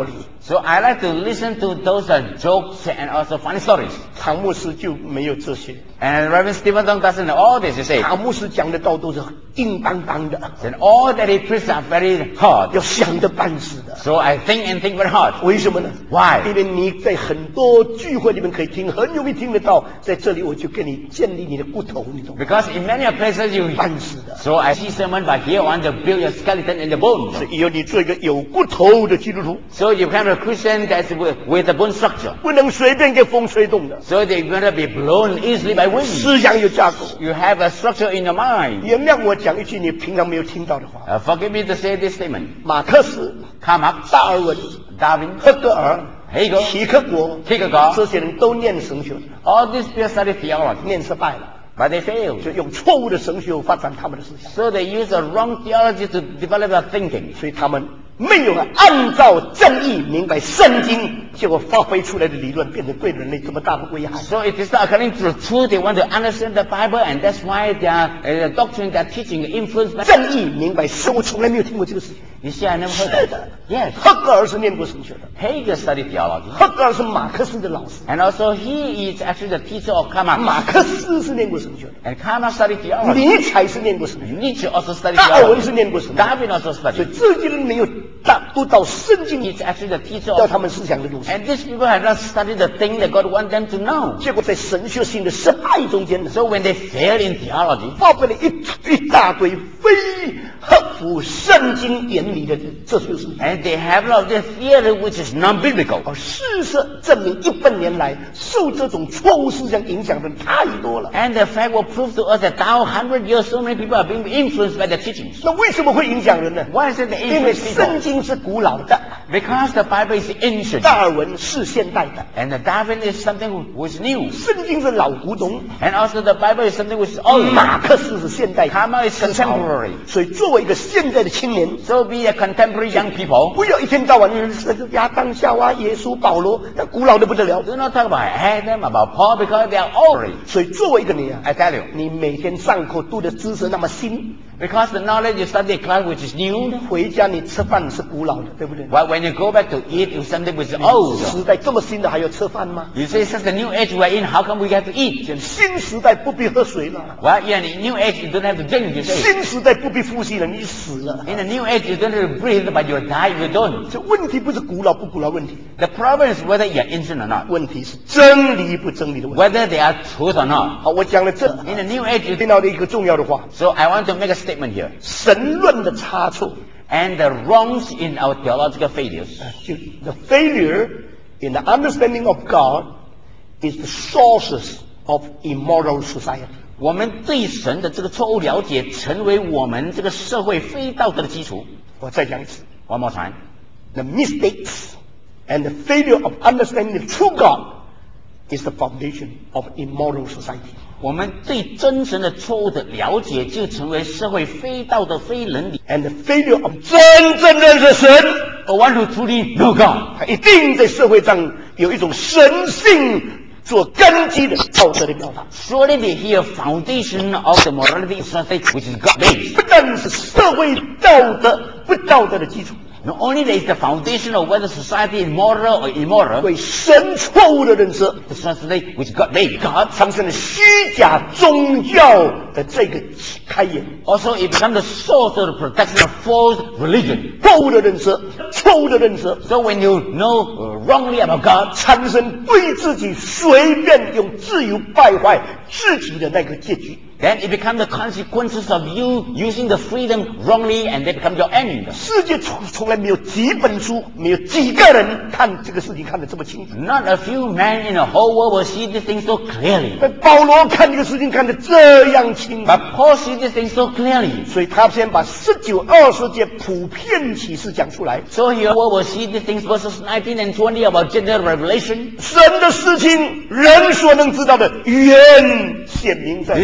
[SPEAKER 2] So I like to listen to those uh, jokes and also funny stories.
[SPEAKER 1] 唐牧师就没有这些，
[SPEAKER 2] And Reverend Stephen Dong doesn't know all this, you say.
[SPEAKER 1] 唐牧师讲的道都是硬邦邦的，
[SPEAKER 2] And all that he preached are very hard.
[SPEAKER 1] 要想的办事的。
[SPEAKER 2] So I think and think very hard.
[SPEAKER 1] 为什么呢？
[SPEAKER 2] Why?
[SPEAKER 1] 因为你在很多聚会里面可以听，很容易听得到，在这里我就给你建立你的骨头，你懂吗？
[SPEAKER 2] Because in many places you...
[SPEAKER 1] 办事的，
[SPEAKER 2] So I see sermon, but here I want to build your skeleton in the bones.
[SPEAKER 1] 所以以后你做一个有骨头的基督徒，
[SPEAKER 2] So you become a Christian that's with, with a bone structure.
[SPEAKER 1] 不能随便给风吹动的，
[SPEAKER 2] So they're going to be blown easily by wind.
[SPEAKER 1] 思想有架构。
[SPEAKER 2] You have a structure in your mind.
[SPEAKER 1] 原谅我讲一句你平常没有听到的话。
[SPEAKER 2] Uh, forgive me to say this statement.
[SPEAKER 1] 马克思、
[SPEAKER 2] Karl Marx,
[SPEAKER 1] 达尔文、
[SPEAKER 2] Darwin,
[SPEAKER 1] 赫格尔、
[SPEAKER 2] Hegel,
[SPEAKER 1] 齐克果，
[SPEAKER 2] Kierkegaard,
[SPEAKER 1] 这些人都念神学的，
[SPEAKER 2] all these people study theology,
[SPEAKER 1] 念失败了，
[SPEAKER 2] but they failed.
[SPEAKER 1] 就用错误的神学发展他们的思想，
[SPEAKER 2] So they use a wrong theology to develop their thinking.
[SPEAKER 1] 所以他们没有按照正义明白圣经，结果发挥出来的理论变成对人类这么大的危害。
[SPEAKER 2] So it is not according to the truth. They want to understand the Bible, and that's why their uh, doctrine, their teaching influenced by...
[SPEAKER 1] 正义明白圣，我从来没有听过这个事情。
[SPEAKER 2] You see, I never heard
[SPEAKER 1] 是
[SPEAKER 2] that.
[SPEAKER 1] 的，
[SPEAKER 2] Yes.
[SPEAKER 1] 赫格尔是念过神学的，
[SPEAKER 2] Hegel studied theology.
[SPEAKER 1] 赫格尔是马克思的老师，
[SPEAKER 2] And also he is actually the teacher of Karl Marx.
[SPEAKER 1] 马克思是念过神学的，
[SPEAKER 2] And Karl Marx studied theology.
[SPEAKER 1] 尼采是念过神学的，
[SPEAKER 2] Nietzsche also studied
[SPEAKER 1] 达尔文是
[SPEAKER 2] theology.
[SPEAKER 1] 念过神学的，
[SPEAKER 2] Darwin also
[SPEAKER 1] 所以
[SPEAKER 2] studied.
[SPEAKER 1] 这些人没有大读到圣经
[SPEAKER 2] He's actually the teacher
[SPEAKER 1] 要
[SPEAKER 2] of...
[SPEAKER 1] 他们思想的东西，
[SPEAKER 2] And these people have not studied the thing that God wants them to know.
[SPEAKER 1] 结果在神学性的失败中间呢，
[SPEAKER 2] So when they fail in theology,
[SPEAKER 1] 发挥了一一大堆非合乎圣经原理的哲学思想。
[SPEAKER 2] and they have a lot of this theory which is non-biblical.
[SPEAKER 1] 而事实证明，一百年来受这种错误思想影响的人太多了。
[SPEAKER 2] And the fact will prove to us that now, hundred years, so many people are being influenced by the teachings.
[SPEAKER 1] 那为什么会影响人呢？
[SPEAKER 2] Why is it they
[SPEAKER 1] 因为
[SPEAKER 2] influence
[SPEAKER 1] 圣
[SPEAKER 2] people?
[SPEAKER 1] 经是古老的，
[SPEAKER 2] Because the Bible is ancient.
[SPEAKER 1] 达尔文是现代的，
[SPEAKER 2] And the Darwin is something which is new.
[SPEAKER 1] 圣经是老古董，
[SPEAKER 2] And also the Bible is something which is old.
[SPEAKER 1] 马克思是现代的，
[SPEAKER 2] Karl Marx is contemporary.
[SPEAKER 1] 所以作为一个现在的青年，
[SPEAKER 2] So be a contemporary young people.
[SPEAKER 1] 不要一天到晚嗯亚当、夏娃、耶稣、保罗，那古老的不得了。
[SPEAKER 2] Do not talk about Adam, about Paul, because they are old.
[SPEAKER 1] 所以作为一个你啊，
[SPEAKER 2] I tell you.
[SPEAKER 1] 你每天上课读的知识那么新，
[SPEAKER 2] Because the knowledge you study in class which is new.
[SPEAKER 1] 回家你吃饭是古老的，对不对？
[SPEAKER 2] But when you go back to eat, it's something which is old.
[SPEAKER 1] 时代这么新的还要吃饭吗？
[SPEAKER 2] You say, since the new age we're in, how come we have to eat?
[SPEAKER 1] 新时代不必喝水了，
[SPEAKER 2] Well, yeah, in the new age, you don't have to drink, you say.
[SPEAKER 1] 新时代不必呼吸了，你死了。
[SPEAKER 2] In the new age, you don't have to breathe, but you'll die if you don't.
[SPEAKER 1] 这问题不是古老不古老问题，
[SPEAKER 2] The problem is whether you're ancient or not.
[SPEAKER 1] 问题是真理不真理的问题。
[SPEAKER 2] Whether they are truth or not.
[SPEAKER 1] 好，我讲了这
[SPEAKER 2] In the new age, you
[SPEAKER 1] 听到的一个重要的话，
[SPEAKER 2] So I want to make a statement here.
[SPEAKER 1] 神论的差错，
[SPEAKER 2] And the wrongs in our theological failures.
[SPEAKER 1] 就 the failure in the understanding of God is the sources of immoral society。
[SPEAKER 2] 我们对神的这个错误了解，成为我们这个社会非道德的基础。
[SPEAKER 1] 我再讲一次
[SPEAKER 2] One more time.
[SPEAKER 1] ，the mistakes and the failure of understanding the true God is the foundation of immoral society。
[SPEAKER 2] 我们对真神的错误的了解，就成为社会非道德、非伦理。
[SPEAKER 1] and the failure of 真正认识神，
[SPEAKER 2] The one who truly know God.
[SPEAKER 1] 他一定在社会上有一种神性做根基的道德的表达。
[SPEAKER 2] Surely they hear foundation of the morality society which is God-based.
[SPEAKER 1] 不但是社会道德不道德的基础，
[SPEAKER 2] Not only there is the foundation of whether society is moral or immoral,
[SPEAKER 1] 对神错误的认识，
[SPEAKER 2] the society which God-based.
[SPEAKER 1] 它产生了虚假宗教的这个开源。
[SPEAKER 2] Also, it becomes the source of the protection of false religion.
[SPEAKER 1] 错误的认识，错误的认识，
[SPEAKER 2] So when you know uh, wrongly about God,
[SPEAKER 1] 产生对自己随便用自由败坏自己的那个结局。
[SPEAKER 2] then it becomes the consequences of you using the freedom wrongly, and they become your end.
[SPEAKER 1] 世界从从来没有几本书，没有几个人看这个事情看得这么清楚。
[SPEAKER 2] Not a few men in the whole world will see this thing so clearly.
[SPEAKER 1] 但保罗看这个事情看得这样清楚，
[SPEAKER 2] But Paul sees this thing so clearly.
[SPEAKER 1] 所以他先把十九、二十节普遍启示讲出来。
[SPEAKER 2] So here we will see these things verses nineteen and twenty about general revelation.
[SPEAKER 1] 神的事情，人所能知道的，原显明在
[SPEAKER 2] You say things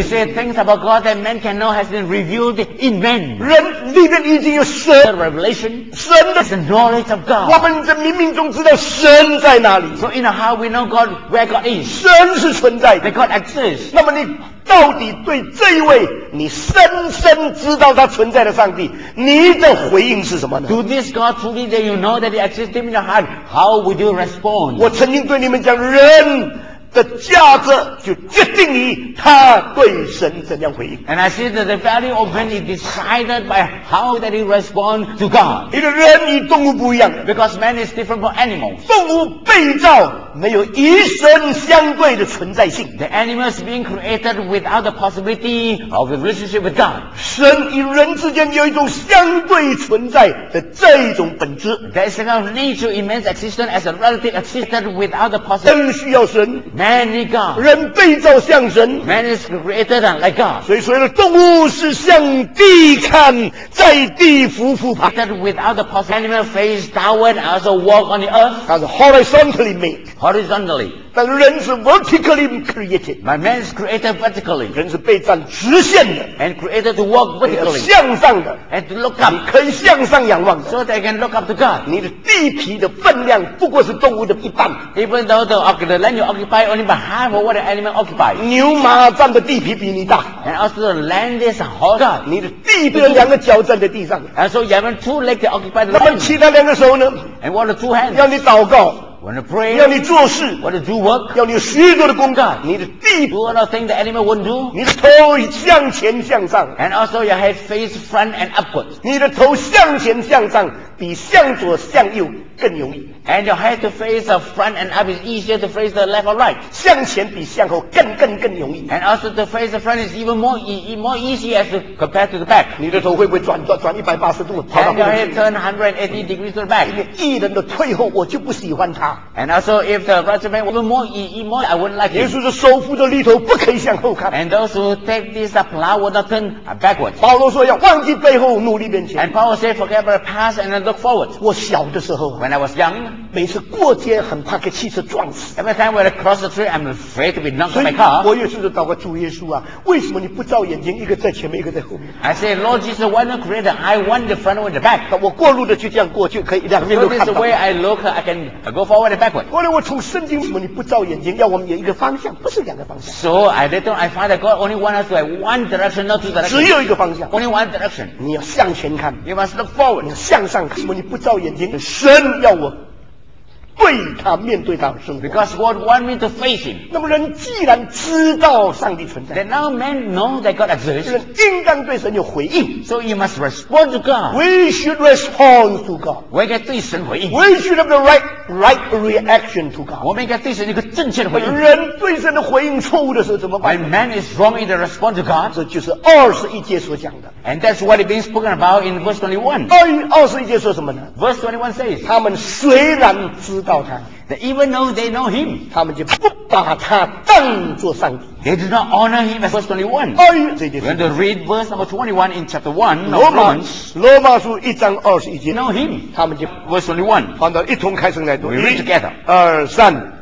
[SPEAKER 2] things about God that man can know has been revealed in men.
[SPEAKER 1] 人里面已经有神
[SPEAKER 2] The revelation
[SPEAKER 1] 神的
[SPEAKER 2] is the knowledge of
[SPEAKER 1] 我
[SPEAKER 2] God.
[SPEAKER 1] 们在冥冥中知道神在哪里，
[SPEAKER 2] So in how we know God, where God is,
[SPEAKER 1] 神是存在
[SPEAKER 2] that
[SPEAKER 1] 的。
[SPEAKER 2] God exists.
[SPEAKER 1] 那么你到底对这一位你深深知道他存在的上帝，你的回应是什么呢？
[SPEAKER 2] To this God truly that you know that He exists in your heart, how would you respond?
[SPEAKER 1] 我曾经对你们讲，人的价值就决定于他对神怎样回应。
[SPEAKER 2] And I say that the value of man is decided by how that he responds to God.
[SPEAKER 1] 因为人与动物不一样，
[SPEAKER 2] Because man is different from animals.
[SPEAKER 1] 动物被造没有与神相对的存在性，
[SPEAKER 2] The animals being created without the possibility of a relationship with God.
[SPEAKER 1] 神与人之间有一种相对存在的这一种本质。
[SPEAKER 2] There is a kind of nature in man's existence as a relative existed without the possibility.
[SPEAKER 1] 人需要神，
[SPEAKER 2] Man need God.
[SPEAKER 1] 人被造像神，
[SPEAKER 2] Man is created like God.
[SPEAKER 1] 所以所有的动物是向地看，在地匍匐爬，
[SPEAKER 2] Created without the possibility. Animal face downward and also walk on the earth
[SPEAKER 1] 它是 horizontally made，
[SPEAKER 2] horizontally.
[SPEAKER 1] 但是人是 vertically created，
[SPEAKER 2] But man is created vertically
[SPEAKER 1] 人是被造直线的，
[SPEAKER 2] and created to walk
[SPEAKER 1] 要
[SPEAKER 2] vertically
[SPEAKER 1] 向上的，
[SPEAKER 2] and to look
[SPEAKER 1] 你
[SPEAKER 2] up
[SPEAKER 1] 可以向上仰望的。
[SPEAKER 2] so they can look up to God.
[SPEAKER 1] 你的地皮的分量不过是动物的一半，
[SPEAKER 2] Even though the, the land you occupy only by half of what the animal occupies.
[SPEAKER 1] 牛马占的地皮比你大，
[SPEAKER 2] And also the land is a whole God.
[SPEAKER 1] 你的地皮的两个脚站在地上，
[SPEAKER 2] And so you have two legs that occupy the
[SPEAKER 1] 那么
[SPEAKER 2] land.
[SPEAKER 1] 其他两个手呢？
[SPEAKER 2] And what are the two hands?
[SPEAKER 1] 要你祷告，
[SPEAKER 2] Want to pray?
[SPEAKER 1] 要你做事，
[SPEAKER 2] Want to do work?
[SPEAKER 1] 要你有许多的功课。你的地，
[SPEAKER 2] Do a lot of things the animal wouldn't do.
[SPEAKER 1] 你的头向前向上，
[SPEAKER 2] And also your head face front and upwards.
[SPEAKER 1] 你的头向前向上比向左向右更容易，
[SPEAKER 2] And your head to face the front and up is easier to face the left or right.
[SPEAKER 1] 向前比向后更更更容易。
[SPEAKER 2] And also to face the front is even more e- more easy as to, compared to the back.
[SPEAKER 1] 你的头会不会转转转一百八十度跑到
[SPEAKER 2] And
[SPEAKER 1] 后
[SPEAKER 2] your
[SPEAKER 1] 面
[SPEAKER 2] head
[SPEAKER 1] 去？
[SPEAKER 2] turn one hundred eighty degrees to the back.
[SPEAKER 1] 因为艺人的退后，我就不喜欢他。
[SPEAKER 2] And also if the right man even more e- e- more, I wouldn't like
[SPEAKER 1] 耶
[SPEAKER 2] him.
[SPEAKER 1] 稣是手扶着犁头，不可以向后看。
[SPEAKER 2] And those who take this uh, plow will not turn uh, backwards.
[SPEAKER 1] 保罗说要忘记背后，努力面前。
[SPEAKER 2] And Paul said, forget about the past and then look forward.
[SPEAKER 1] 我小的时候啊，
[SPEAKER 2] When I was young,
[SPEAKER 1] 每次过街很怕给汽车撞死，
[SPEAKER 2] every time when I cross the street, I'm afraid to be knocked
[SPEAKER 1] 所
[SPEAKER 2] by
[SPEAKER 1] 以
[SPEAKER 2] my car.
[SPEAKER 1] 我有时就祷告主耶稣啊，为什么你不照眼睛，一个在前面，一个在后面？
[SPEAKER 2] I say, Lord Jesus, why not create the eye one, the front one, the back?
[SPEAKER 1] 我过路的就这样过去，可以两边
[SPEAKER 2] So
[SPEAKER 1] 都
[SPEAKER 2] this
[SPEAKER 1] 看
[SPEAKER 2] is the
[SPEAKER 1] 到。
[SPEAKER 2] way I look, I can go forward and backward.
[SPEAKER 1] 后来我从圣经，为什么你不照眼睛，要我们有一个方向，不是两个方向，
[SPEAKER 2] So I later I find that God only wants us to have one direction, not two
[SPEAKER 1] 只
[SPEAKER 2] directions.
[SPEAKER 1] 有一个方向。
[SPEAKER 2] Only one direction.
[SPEAKER 1] 你要向前看，
[SPEAKER 2] You must look
[SPEAKER 1] 你
[SPEAKER 2] forward.
[SPEAKER 1] 要向上看。为什么你不照眼睛？神要我对他面对他的生活。
[SPEAKER 2] Because God wants me to face Him.
[SPEAKER 1] 那么人既然知道上帝存在，
[SPEAKER 2] Then now men know that God exists.
[SPEAKER 1] 人应当对神有回应。
[SPEAKER 2] So you must respond to God.
[SPEAKER 1] We should respond to God.
[SPEAKER 2] 我应该对神回应。
[SPEAKER 1] We should have the right right reaction to God.
[SPEAKER 2] 我们应该对神有一个正确的回应。
[SPEAKER 1] 人对神的回应错误的时候怎么办？
[SPEAKER 2] When man is wrong in the response to God,
[SPEAKER 1] 这就是二十一节所讲的。
[SPEAKER 2] and that's what is being spoken about in verse twenty-one.
[SPEAKER 1] 二二十一节说什么呢？
[SPEAKER 2] Verse twenty-one says
[SPEAKER 1] 他们虽然知道他，
[SPEAKER 2] that even though they know Him,
[SPEAKER 1] 他们就不把他当作上帝。
[SPEAKER 2] they do not honor Him as verse twenty-one.
[SPEAKER 1] 二十这节
[SPEAKER 2] We're going to read verse number twenty-one in chapter one
[SPEAKER 1] 罗
[SPEAKER 2] of
[SPEAKER 1] 马
[SPEAKER 2] Romans.
[SPEAKER 1] 罗马书一章二十一节
[SPEAKER 2] They，know Him.
[SPEAKER 1] 他们就
[SPEAKER 2] Verse twenty-one.
[SPEAKER 1] 放到一同开声来读。
[SPEAKER 2] We read
[SPEAKER 1] 一
[SPEAKER 2] together.
[SPEAKER 1] 二三。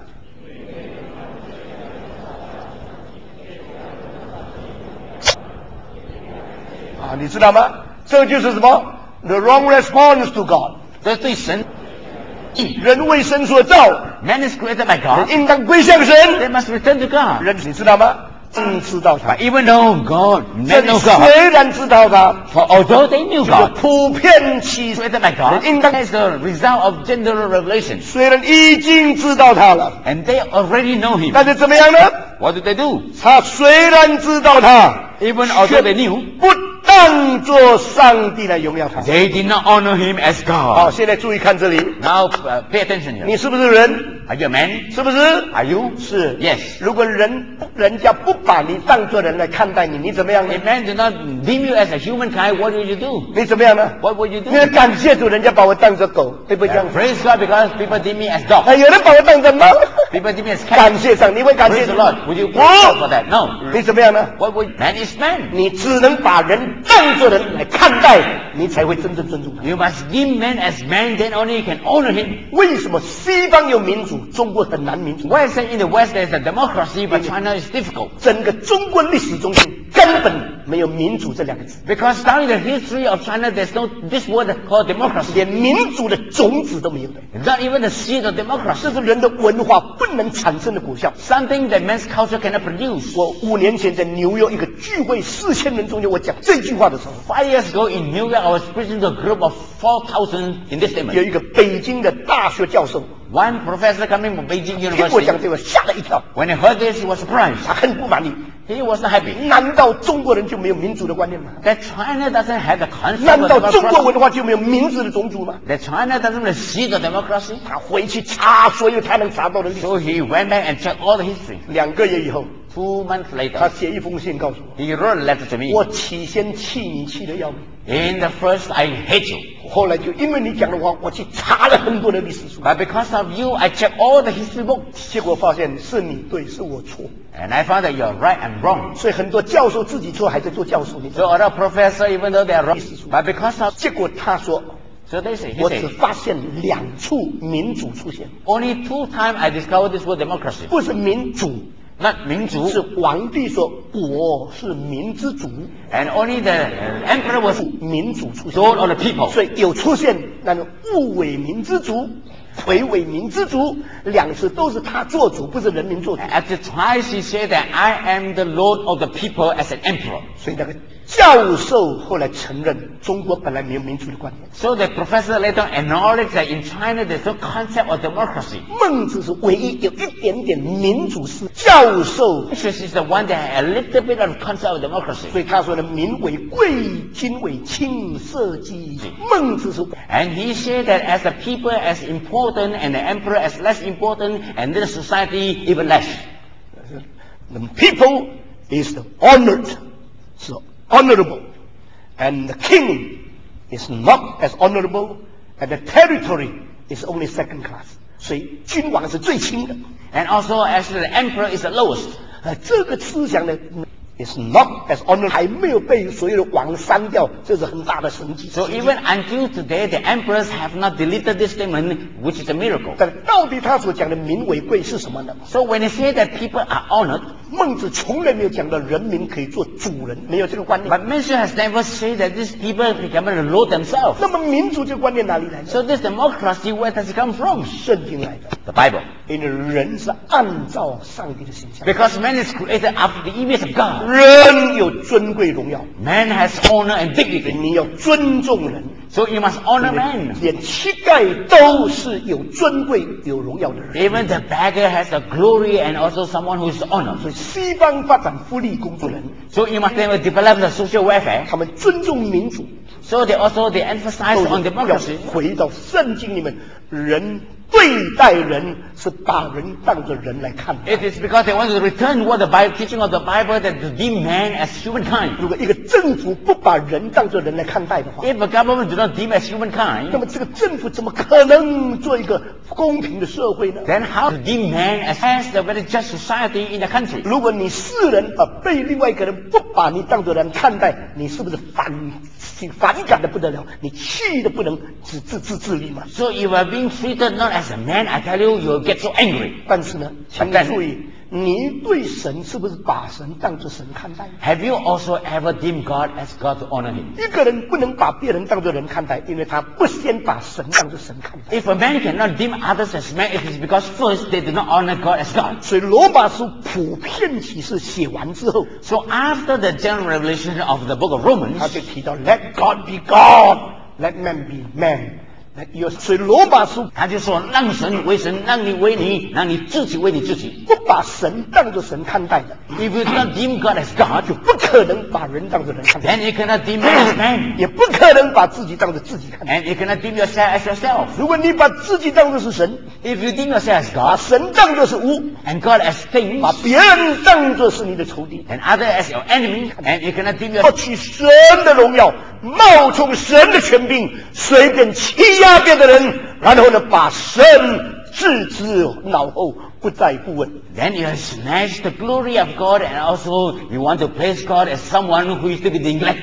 [SPEAKER 1] 啊，你知道吗？这就是什么 ？The wrong response to God。
[SPEAKER 2] 这是对神。
[SPEAKER 1] 人为神所造，
[SPEAKER 2] Man is created by
[SPEAKER 1] 人
[SPEAKER 2] God.
[SPEAKER 1] 应当归向神。
[SPEAKER 2] They must return to God.
[SPEAKER 1] 人，你知道吗？真知道他
[SPEAKER 2] But，even though God,
[SPEAKER 1] 这
[SPEAKER 2] men
[SPEAKER 1] 里
[SPEAKER 2] know God,
[SPEAKER 1] 虽然知道他，
[SPEAKER 2] for although they knew
[SPEAKER 1] 就是
[SPEAKER 2] God,
[SPEAKER 1] 普遍其
[SPEAKER 2] created by God,
[SPEAKER 1] 人应当
[SPEAKER 2] as the result of general revelation.
[SPEAKER 1] 虽然已经知道他了，
[SPEAKER 2] And they already know Him.
[SPEAKER 1] 但是怎么样呢？
[SPEAKER 2] What did they do?
[SPEAKER 1] 他虽然知道他，
[SPEAKER 2] Even although they knew,
[SPEAKER 1] 不当作上帝来荣耀他。
[SPEAKER 2] they did not honor Him as
[SPEAKER 1] 好，
[SPEAKER 2] God.
[SPEAKER 1] 现在注意看这里，
[SPEAKER 2] Now, uh, pay attention here.
[SPEAKER 1] 你是不是人？
[SPEAKER 2] Are you a man?
[SPEAKER 1] 是不是？
[SPEAKER 2] Are you?
[SPEAKER 1] 是。
[SPEAKER 2] Yes.
[SPEAKER 1] 如果人人家不把你当作人来看待你，你怎么样呢
[SPEAKER 2] If？man did not deem you as a humankind, what would you do?
[SPEAKER 1] 你怎么样呢？
[SPEAKER 2] What would you
[SPEAKER 1] 你要
[SPEAKER 2] do?
[SPEAKER 1] 感谢主，人家把我当作狗，对不对？这样
[SPEAKER 2] Uh, praise God because people deem me as
[SPEAKER 1] 啊，
[SPEAKER 2] dog.
[SPEAKER 1] 有人把我当成猫，
[SPEAKER 2] People deem me as cat.
[SPEAKER 1] 感谢上，你会感谢
[SPEAKER 2] Praise
[SPEAKER 1] 主
[SPEAKER 2] the Lord. Would you praise God for
[SPEAKER 1] 不？
[SPEAKER 2] that? No.
[SPEAKER 1] 你怎么样呢？
[SPEAKER 2] What would man is man?
[SPEAKER 1] 你只能把人当作人来看待，你才会真正尊重他。
[SPEAKER 2] You must deem man as man, then only you can honor him.
[SPEAKER 1] 为什么西方有民主，中国很难民主？
[SPEAKER 2] Why I say in the West there's a democracy, but China is difficult?
[SPEAKER 1] 整个中国历史中间， 根本没有民主这两个字。
[SPEAKER 2] Because down in the history of China, there's no this word called democracy.
[SPEAKER 1] 连民主的种子都没有的，
[SPEAKER 2] Not even the seed of democracy.
[SPEAKER 1] 这是人的文化不能产生的果效。
[SPEAKER 2] Something that man's culture cannot produce.
[SPEAKER 1] 我五年前在纽约一个聚会四千人中间，我讲这句话的时候，
[SPEAKER 2] Five years ago in New York, I was preaching to a group of four thousand in this
[SPEAKER 1] 有
[SPEAKER 2] statement.
[SPEAKER 1] 一个北京的大学教授
[SPEAKER 2] One professor coming from Beijing
[SPEAKER 1] 听我
[SPEAKER 2] University,
[SPEAKER 1] 讲这个，吓了一跳，
[SPEAKER 2] when he heard this, he was surprised.
[SPEAKER 1] 他很不满意。
[SPEAKER 2] He was not happy.
[SPEAKER 1] 难道中国人就没有民主的观念吗？
[SPEAKER 2] That China doesn't have the concept
[SPEAKER 1] 难
[SPEAKER 2] of
[SPEAKER 1] 道中国
[SPEAKER 2] democracy.
[SPEAKER 1] 文化就没有民主的种族吗？
[SPEAKER 2] That China doesn't have the seed of democracy.
[SPEAKER 1] 他回去查所有他能查到的历史。
[SPEAKER 2] So he went back and checked all the history.
[SPEAKER 1] 两个月以后，
[SPEAKER 2] Two months
[SPEAKER 1] 他
[SPEAKER 2] later,
[SPEAKER 1] 写一封信告诉我，
[SPEAKER 2] he wrote a letter to me.
[SPEAKER 1] 我起先气你气得要命，
[SPEAKER 2] In the first, I hate you.
[SPEAKER 1] 后来就因为你讲的话，我去查了很多的历史书，
[SPEAKER 2] But because of you, I checked all the history books.
[SPEAKER 1] 结果发现是你对，是我错。
[SPEAKER 2] And I found that you're right and wrong.
[SPEAKER 1] 所以很多教授自己错，还在做教授，你知
[SPEAKER 2] So
[SPEAKER 1] 道吗？
[SPEAKER 2] other professors, even though they are wrong, but because of,
[SPEAKER 1] 结果他说，
[SPEAKER 2] so they say, he
[SPEAKER 1] 我只
[SPEAKER 2] said,
[SPEAKER 1] 发现两处民主出现，
[SPEAKER 2] only two times I discovered this word democracy.
[SPEAKER 1] 不是民主，
[SPEAKER 2] Not 民族,
[SPEAKER 1] 是皇帝说我是民之主，
[SPEAKER 2] and only the uh, emperor was
[SPEAKER 1] 民主出现，
[SPEAKER 2] Lord of the people.
[SPEAKER 1] 所以有出现那个物为民之主，魁为民之主，两次都是他做主，不是人民做主。
[SPEAKER 2] At the twice he said that I am the Lord of the people as an emperor.
[SPEAKER 1] 所以那个教授后来承认，中国本来没有民主的观念。
[SPEAKER 2] So the professor later acknowledged that in China there's no concept of democracy.
[SPEAKER 1] 孟子是唯一有一点点民主思教授，
[SPEAKER 2] Confucius is the one that had a little bit of concept of democracy.
[SPEAKER 1] 所以他说呢，民为贵，君为轻，社稷。孟子是
[SPEAKER 2] And he said that as the people as important and the emperor as less important and the society even less.
[SPEAKER 1] the people is the honored, so honorable, and the king is not as honorable, and the territory is only second class. 所以君王是最轻的。
[SPEAKER 2] And also as the emperor is the lowest.
[SPEAKER 1] 呃，这个思想呢 is not as honorable， 还没有被所有的王删掉，这是很大的神迹。
[SPEAKER 2] So even until today, the emperors have not deleted this statement, which is a miracle.
[SPEAKER 1] 但到底他所讲的民为贵是什么呢？
[SPEAKER 2] So when they say that people are honored,
[SPEAKER 1] 孟子从来没有讲到人民可以做主人，没有这个观念。
[SPEAKER 2] but Mencius has never said that these people become the Lord themselves.
[SPEAKER 1] 那么民主这个观念哪里来的？
[SPEAKER 2] So this democracy, where does it come from?
[SPEAKER 1] 圣经来的，
[SPEAKER 2] The Bible.
[SPEAKER 1] 因为人是按照上帝的形象，
[SPEAKER 2] Because man is created after the image of God.
[SPEAKER 1] 人有尊贵荣耀，
[SPEAKER 2] Man has honor and dignity.
[SPEAKER 1] 你要尊重人，
[SPEAKER 2] So you must honor man.
[SPEAKER 1] 连乞丐都是有尊贵、有荣耀的人。
[SPEAKER 2] Even the beggar has a glory and also someone who is honored.
[SPEAKER 1] 所以西方发展福利工作人，
[SPEAKER 2] So you must never develop the social welfare.
[SPEAKER 1] 他们尊重民主，
[SPEAKER 2] So they also they emphasize
[SPEAKER 1] 都
[SPEAKER 2] on
[SPEAKER 1] 要
[SPEAKER 2] democracy.
[SPEAKER 1] 回到圣经里面，人对待人是把人当作人来看待。
[SPEAKER 2] It is because they want to return what the Bible teaching of the Bible that to deem man as humankind.
[SPEAKER 1] 如果一个政府不把人当作人来看待的话，
[SPEAKER 2] If a government do not deem as
[SPEAKER 1] 那
[SPEAKER 2] humankind,
[SPEAKER 1] 么这个政府怎么可能做一个公平的社会呢？
[SPEAKER 2] then how to deem man as has the very just society in the country?
[SPEAKER 1] 如果你世人啊被另外一个人不把你当作人看待，你是不是反反感的不得了？你气的不能自自自自立嘛？
[SPEAKER 2] So if you are being treated not as a man, I tell you, you'll get so angry.
[SPEAKER 1] 但是呢，请注意，你对神是不是把神当作神看待？
[SPEAKER 2] Have you also ever deemed God as God to honor him?
[SPEAKER 1] 一个人不能把别人当作人看待，因为他不先把神当作神看待。
[SPEAKER 2] If a man cannot deem others as man, it is because first they do not honor God as God.
[SPEAKER 1] 所以罗马书普遍启示写完之后，
[SPEAKER 2] So after the general revelation of the book of Romans,
[SPEAKER 1] 他就提到 Let God be God, let man be man。有所以罗马书
[SPEAKER 2] 他就说让神为神，让你为你，让你自己为你自己。
[SPEAKER 1] 不把神当作神看待的，
[SPEAKER 2] If you do not deem God as God,
[SPEAKER 1] 就不可能把人当作人看待，
[SPEAKER 2] then you cannot deem man as man,
[SPEAKER 1] 也不可能把自己当作自己看待。
[SPEAKER 2] and you cannot deem yourself as yourself.
[SPEAKER 1] 如果你把自己当作是神，
[SPEAKER 2] If you deem yourself as
[SPEAKER 1] 把
[SPEAKER 2] God
[SPEAKER 1] 神当作是物，
[SPEAKER 2] and God as
[SPEAKER 1] 把
[SPEAKER 2] things
[SPEAKER 1] 别人当作是你的仇敌，
[SPEAKER 2] and other as your enemy, and you cannot deem
[SPEAKER 1] 要
[SPEAKER 2] yourself
[SPEAKER 1] 取神的荣耀，冒充神的权柄，随便欺压别的人，然后呢，把神置之脑后，不再不问。
[SPEAKER 2] then you have snatched the glory of God, and also you want to place God as someone who is to be neglected.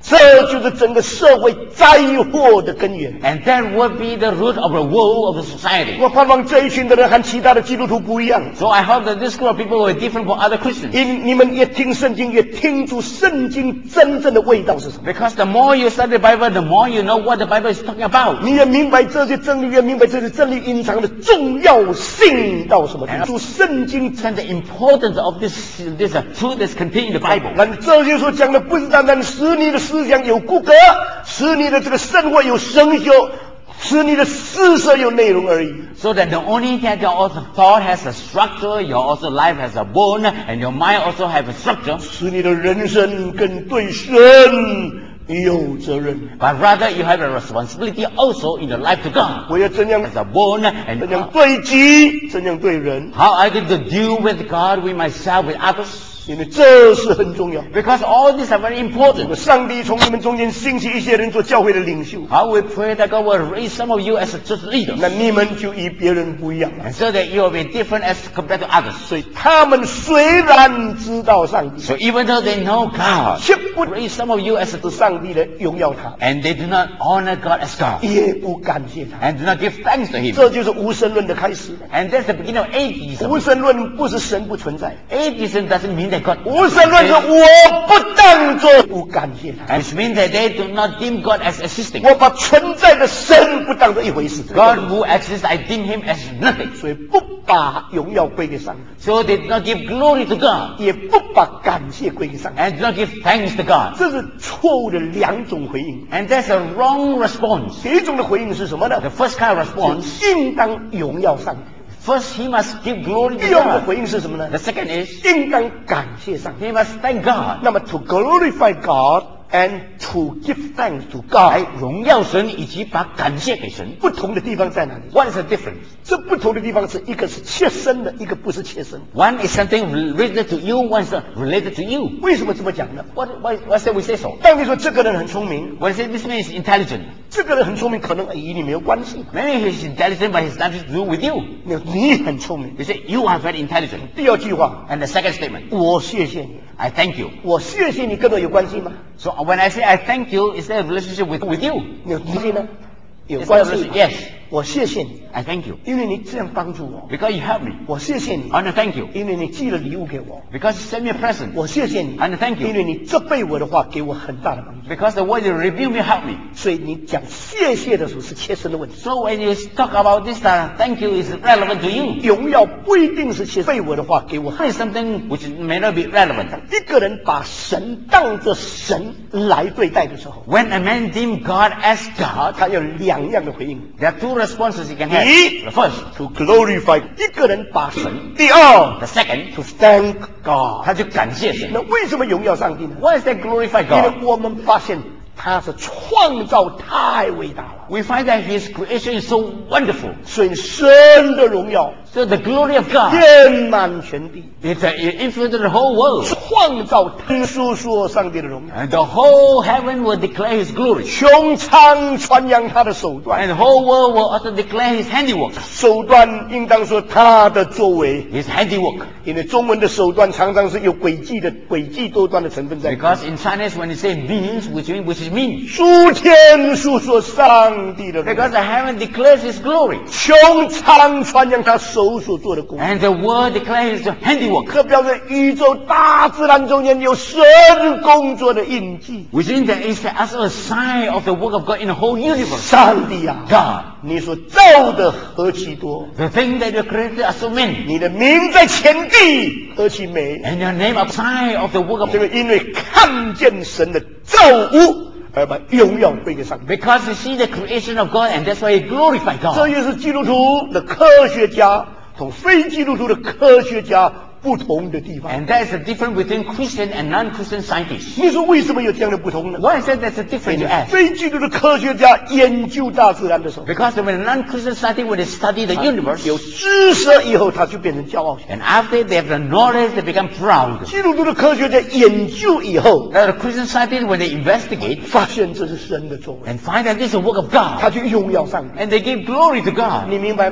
[SPEAKER 1] 这就是整个社会灾祸的根源。
[SPEAKER 2] And that would be the root of the woe of the society.
[SPEAKER 1] 我盼望这一群的人和其他的基督徒不一样，
[SPEAKER 2] So I hope that this group of people were different from other Christians.
[SPEAKER 1] 因你们越听圣经，越听出圣经真正的味道是什么。
[SPEAKER 2] Because the more you study the Bible, the more you know what the Bible is talking about.
[SPEAKER 1] 你也明白这些真理，越明白这些真理隐藏的重要性到什么程度。圣经
[SPEAKER 2] And the importance of this, this uh, truth is contained in the Bible.
[SPEAKER 1] 那这些所讲的不是单单使你的思想有骨骼，使你的这个生活有生锈，使你的思想有内容而已。
[SPEAKER 2] So that the only that your also thought has a structure, your also life has a bone, and your mind also have a structure.
[SPEAKER 1] 使你的人生跟对神有责任。
[SPEAKER 2] But rather you have a responsibility also in your life to God.
[SPEAKER 1] 我要怎样
[SPEAKER 2] As a bone and
[SPEAKER 1] 怎样对己，怎样对人，
[SPEAKER 2] how I get to deal with God, with myself, with others.
[SPEAKER 1] 因为这是很重要。
[SPEAKER 2] Because all these are very
[SPEAKER 1] 如
[SPEAKER 2] important.
[SPEAKER 1] 果上帝从你们中间兴起一些人做教会的领袖，
[SPEAKER 2] How we pray that God will raise some of you as a church leaders.
[SPEAKER 1] 那你们就与别人不一样了。
[SPEAKER 2] And so that you will be different as compared to others.
[SPEAKER 1] 所以他们虽然知道上帝，
[SPEAKER 2] So even though they know God,
[SPEAKER 1] 却不
[SPEAKER 2] raise some of you as a
[SPEAKER 1] 是上帝的荣耀他，
[SPEAKER 2] and they do not honor God as God
[SPEAKER 1] 也不感谢他。
[SPEAKER 2] and do not give thanks to Him.
[SPEAKER 1] 这就是无神论的开始。
[SPEAKER 2] And that's the beginning of atheism.
[SPEAKER 1] 无神论不是神不存在，
[SPEAKER 2] Atheism doesn't mean that God
[SPEAKER 1] 无神论是我不当作不感谢他，
[SPEAKER 2] which means that they do not deem God as existing.
[SPEAKER 1] 我把存在的神不当作一回事。
[SPEAKER 2] God who exists, I deem Him as nothing.
[SPEAKER 1] 所以不把荣耀归给上帝，
[SPEAKER 2] So they do not give glory to God
[SPEAKER 1] 也不把感谢归给上帝，
[SPEAKER 2] and do not give thanks to God.
[SPEAKER 1] 这是错误的两种回应。
[SPEAKER 2] And that's a wrong response.
[SPEAKER 1] 第一种的回应是什么呢？
[SPEAKER 2] The first kind of response,
[SPEAKER 1] 应当荣耀上帝。
[SPEAKER 2] first he must give glory to
[SPEAKER 1] 第二个
[SPEAKER 2] God.
[SPEAKER 1] 回应是什么呢？
[SPEAKER 2] The second is
[SPEAKER 1] 应当感谢上帝。
[SPEAKER 2] he must thank God.
[SPEAKER 1] 那么 to glorify God and to give thanks to
[SPEAKER 2] 来
[SPEAKER 1] God，
[SPEAKER 2] 荣耀神以及把感谢给神。
[SPEAKER 1] 不同的地方在哪里？
[SPEAKER 2] What is the difference?
[SPEAKER 1] 这不同的地方是一个是切身的，一个不是切身的。
[SPEAKER 2] One is something related to you, one is not related to you.
[SPEAKER 1] 为什么这么讲呢？
[SPEAKER 2] What, why, why say we say so?
[SPEAKER 1] 当你说这个人很聪明，
[SPEAKER 2] When I say this man is intelligent,
[SPEAKER 1] 这个人很聪明，可能与你没有关系。
[SPEAKER 2] maybe he's intelligent, but he's nothing to do with you.
[SPEAKER 1] 你你很聪明。
[SPEAKER 2] You say, you are very intelligent.
[SPEAKER 1] 第二句话，
[SPEAKER 2] And the second statement,
[SPEAKER 1] 我谢谢你，
[SPEAKER 2] I thank you.
[SPEAKER 1] 我谢谢你跟我有关系吗？
[SPEAKER 2] So when I say I thank you, is there a relationship with, with you?
[SPEAKER 1] 有关系呢？有
[SPEAKER 2] Is there
[SPEAKER 1] 关
[SPEAKER 2] a
[SPEAKER 1] 系
[SPEAKER 2] relationship?。Yes,
[SPEAKER 1] 我谢谢你，
[SPEAKER 2] I thank you.
[SPEAKER 1] 因为你这样帮助我。
[SPEAKER 2] Because you helped me.
[SPEAKER 1] 我谢谢你，
[SPEAKER 2] I want to thank you.
[SPEAKER 1] 因为你寄了礼物给我。
[SPEAKER 2] Because you sent me a present.
[SPEAKER 1] 我谢谢你，
[SPEAKER 2] I want to thank
[SPEAKER 1] 因
[SPEAKER 2] you.
[SPEAKER 1] 为你责备我的话给我很大的帮助。
[SPEAKER 2] Because the word you reveal me helped me.
[SPEAKER 1] 所以你讲谢谢的时候是切身的问题。
[SPEAKER 2] So when you talk about this, uh, thank you is relevant to you.
[SPEAKER 1] 荣耀不一定是切背我的话给我很。
[SPEAKER 2] It's something which may not be relevant.
[SPEAKER 1] 一个人把神当作神来对待的时候，
[SPEAKER 2] When a man deems God as God,
[SPEAKER 1] 他有两样的回应。
[SPEAKER 2] there are two responses he can have.
[SPEAKER 1] 第一
[SPEAKER 2] The first,
[SPEAKER 1] to glorify， 一个人把神；第二
[SPEAKER 2] the second,
[SPEAKER 1] to thank God。
[SPEAKER 2] 他就感谢神。
[SPEAKER 1] 那为什么荣耀上帝呢？
[SPEAKER 2] Why is that glorify
[SPEAKER 1] 因为
[SPEAKER 2] God?
[SPEAKER 1] 我们发现他是创造太伟大了，
[SPEAKER 2] We find that His creation is so wonderful.
[SPEAKER 1] 所以神的荣耀
[SPEAKER 2] So the glory of God,
[SPEAKER 1] 遍满全地，
[SPEAKER 2] it's uh, it influences the whole world.
[SPEAKER 1] 创造听述说上帝的荣耀，
[SPEAKER 2] And the whole heaven will declare His glory.
[SPEAKER 1] 穹苍传扬他的手段，
[SPEAKER 2] And the whole world will also declare His handiwork.
[SPEAKER 1] 手段应当说他的作为，
[SPEAKER 2] His handiwork.
[SPEAKER 1] 因为中文的手段常常是有诡计的诡计多端的成分在里面。
[SPEAKER 2] Because in Chinese, when you say means, which means which is mean.
[SPEAKER 1] 诸天述说上帝的荣耀，
[SPEAKER 2] Because the heaven declares His glory.
[SPEAKER 1] 穹苍传扬他手所做的工作。
[SPEAKER 2] And the word declares His handiwork.
[SPEAKER 1] 这表示宇宙大自然中间有神工作的印记。
[SPEAKER 2] Which means that it's also a sign of the work of God in the whole universe.
[SPEAKER 1] 上帝啊，
[SPEAKER 2] God,
[SPEAKER 1] 你所造的何其多，
[SPEAKER 2] the things that you created are so many.
[SPEAKER 1] 你的名在前地何其美。
[SPEAKER 2] And your name are sign of the work of
[SPEAKER 1] 这
[SPEAKER 2] God.
[SPEAKER 1] 个因为看见神的造物而把荣耀归给上帝。
[SPEAKER 2] Because you see the creation of God, and that's why you glorify
[SPEAKER 1] 这
[SPEAKER 2] God.
[SPEAKER 1] 也是基督徒的科学家同非基督徒的科学家不同的地方。
[SPEAKER 2] And that is the difference between Christian and non-Christian scientists.
[SPEAKER 1] 你说为什么有这样的不同呢？
[SPEAKER 2] Why is that there's a difference you ask?
[SPEAKER 1] 非基督的科学家研究大自然的时候，
[SPEAKER 2] Because when a non-Christian scientist, when they study the universe,
[SPEAKER 1] 有知识以后，他就变成骄傲起来。
[SPEAKER 2] and after they have the knowledge, they become proud.
[SPEAKER 1] 基督徒的科学家研究以后，
[SPEAKER 2] Now the Christian scientists, when they investigate
[SPEAKER 1] 发现这是神的作为，
[SPEAKER 2] and find that this is a work of
[SPEAKER 1] 他
[SPEAKER 2] God,
[SPEAKER 1] 就荣耀上帝。
[SPEAKER 2] and they give glory to God.
[SPEAKER 1] 你明白吗？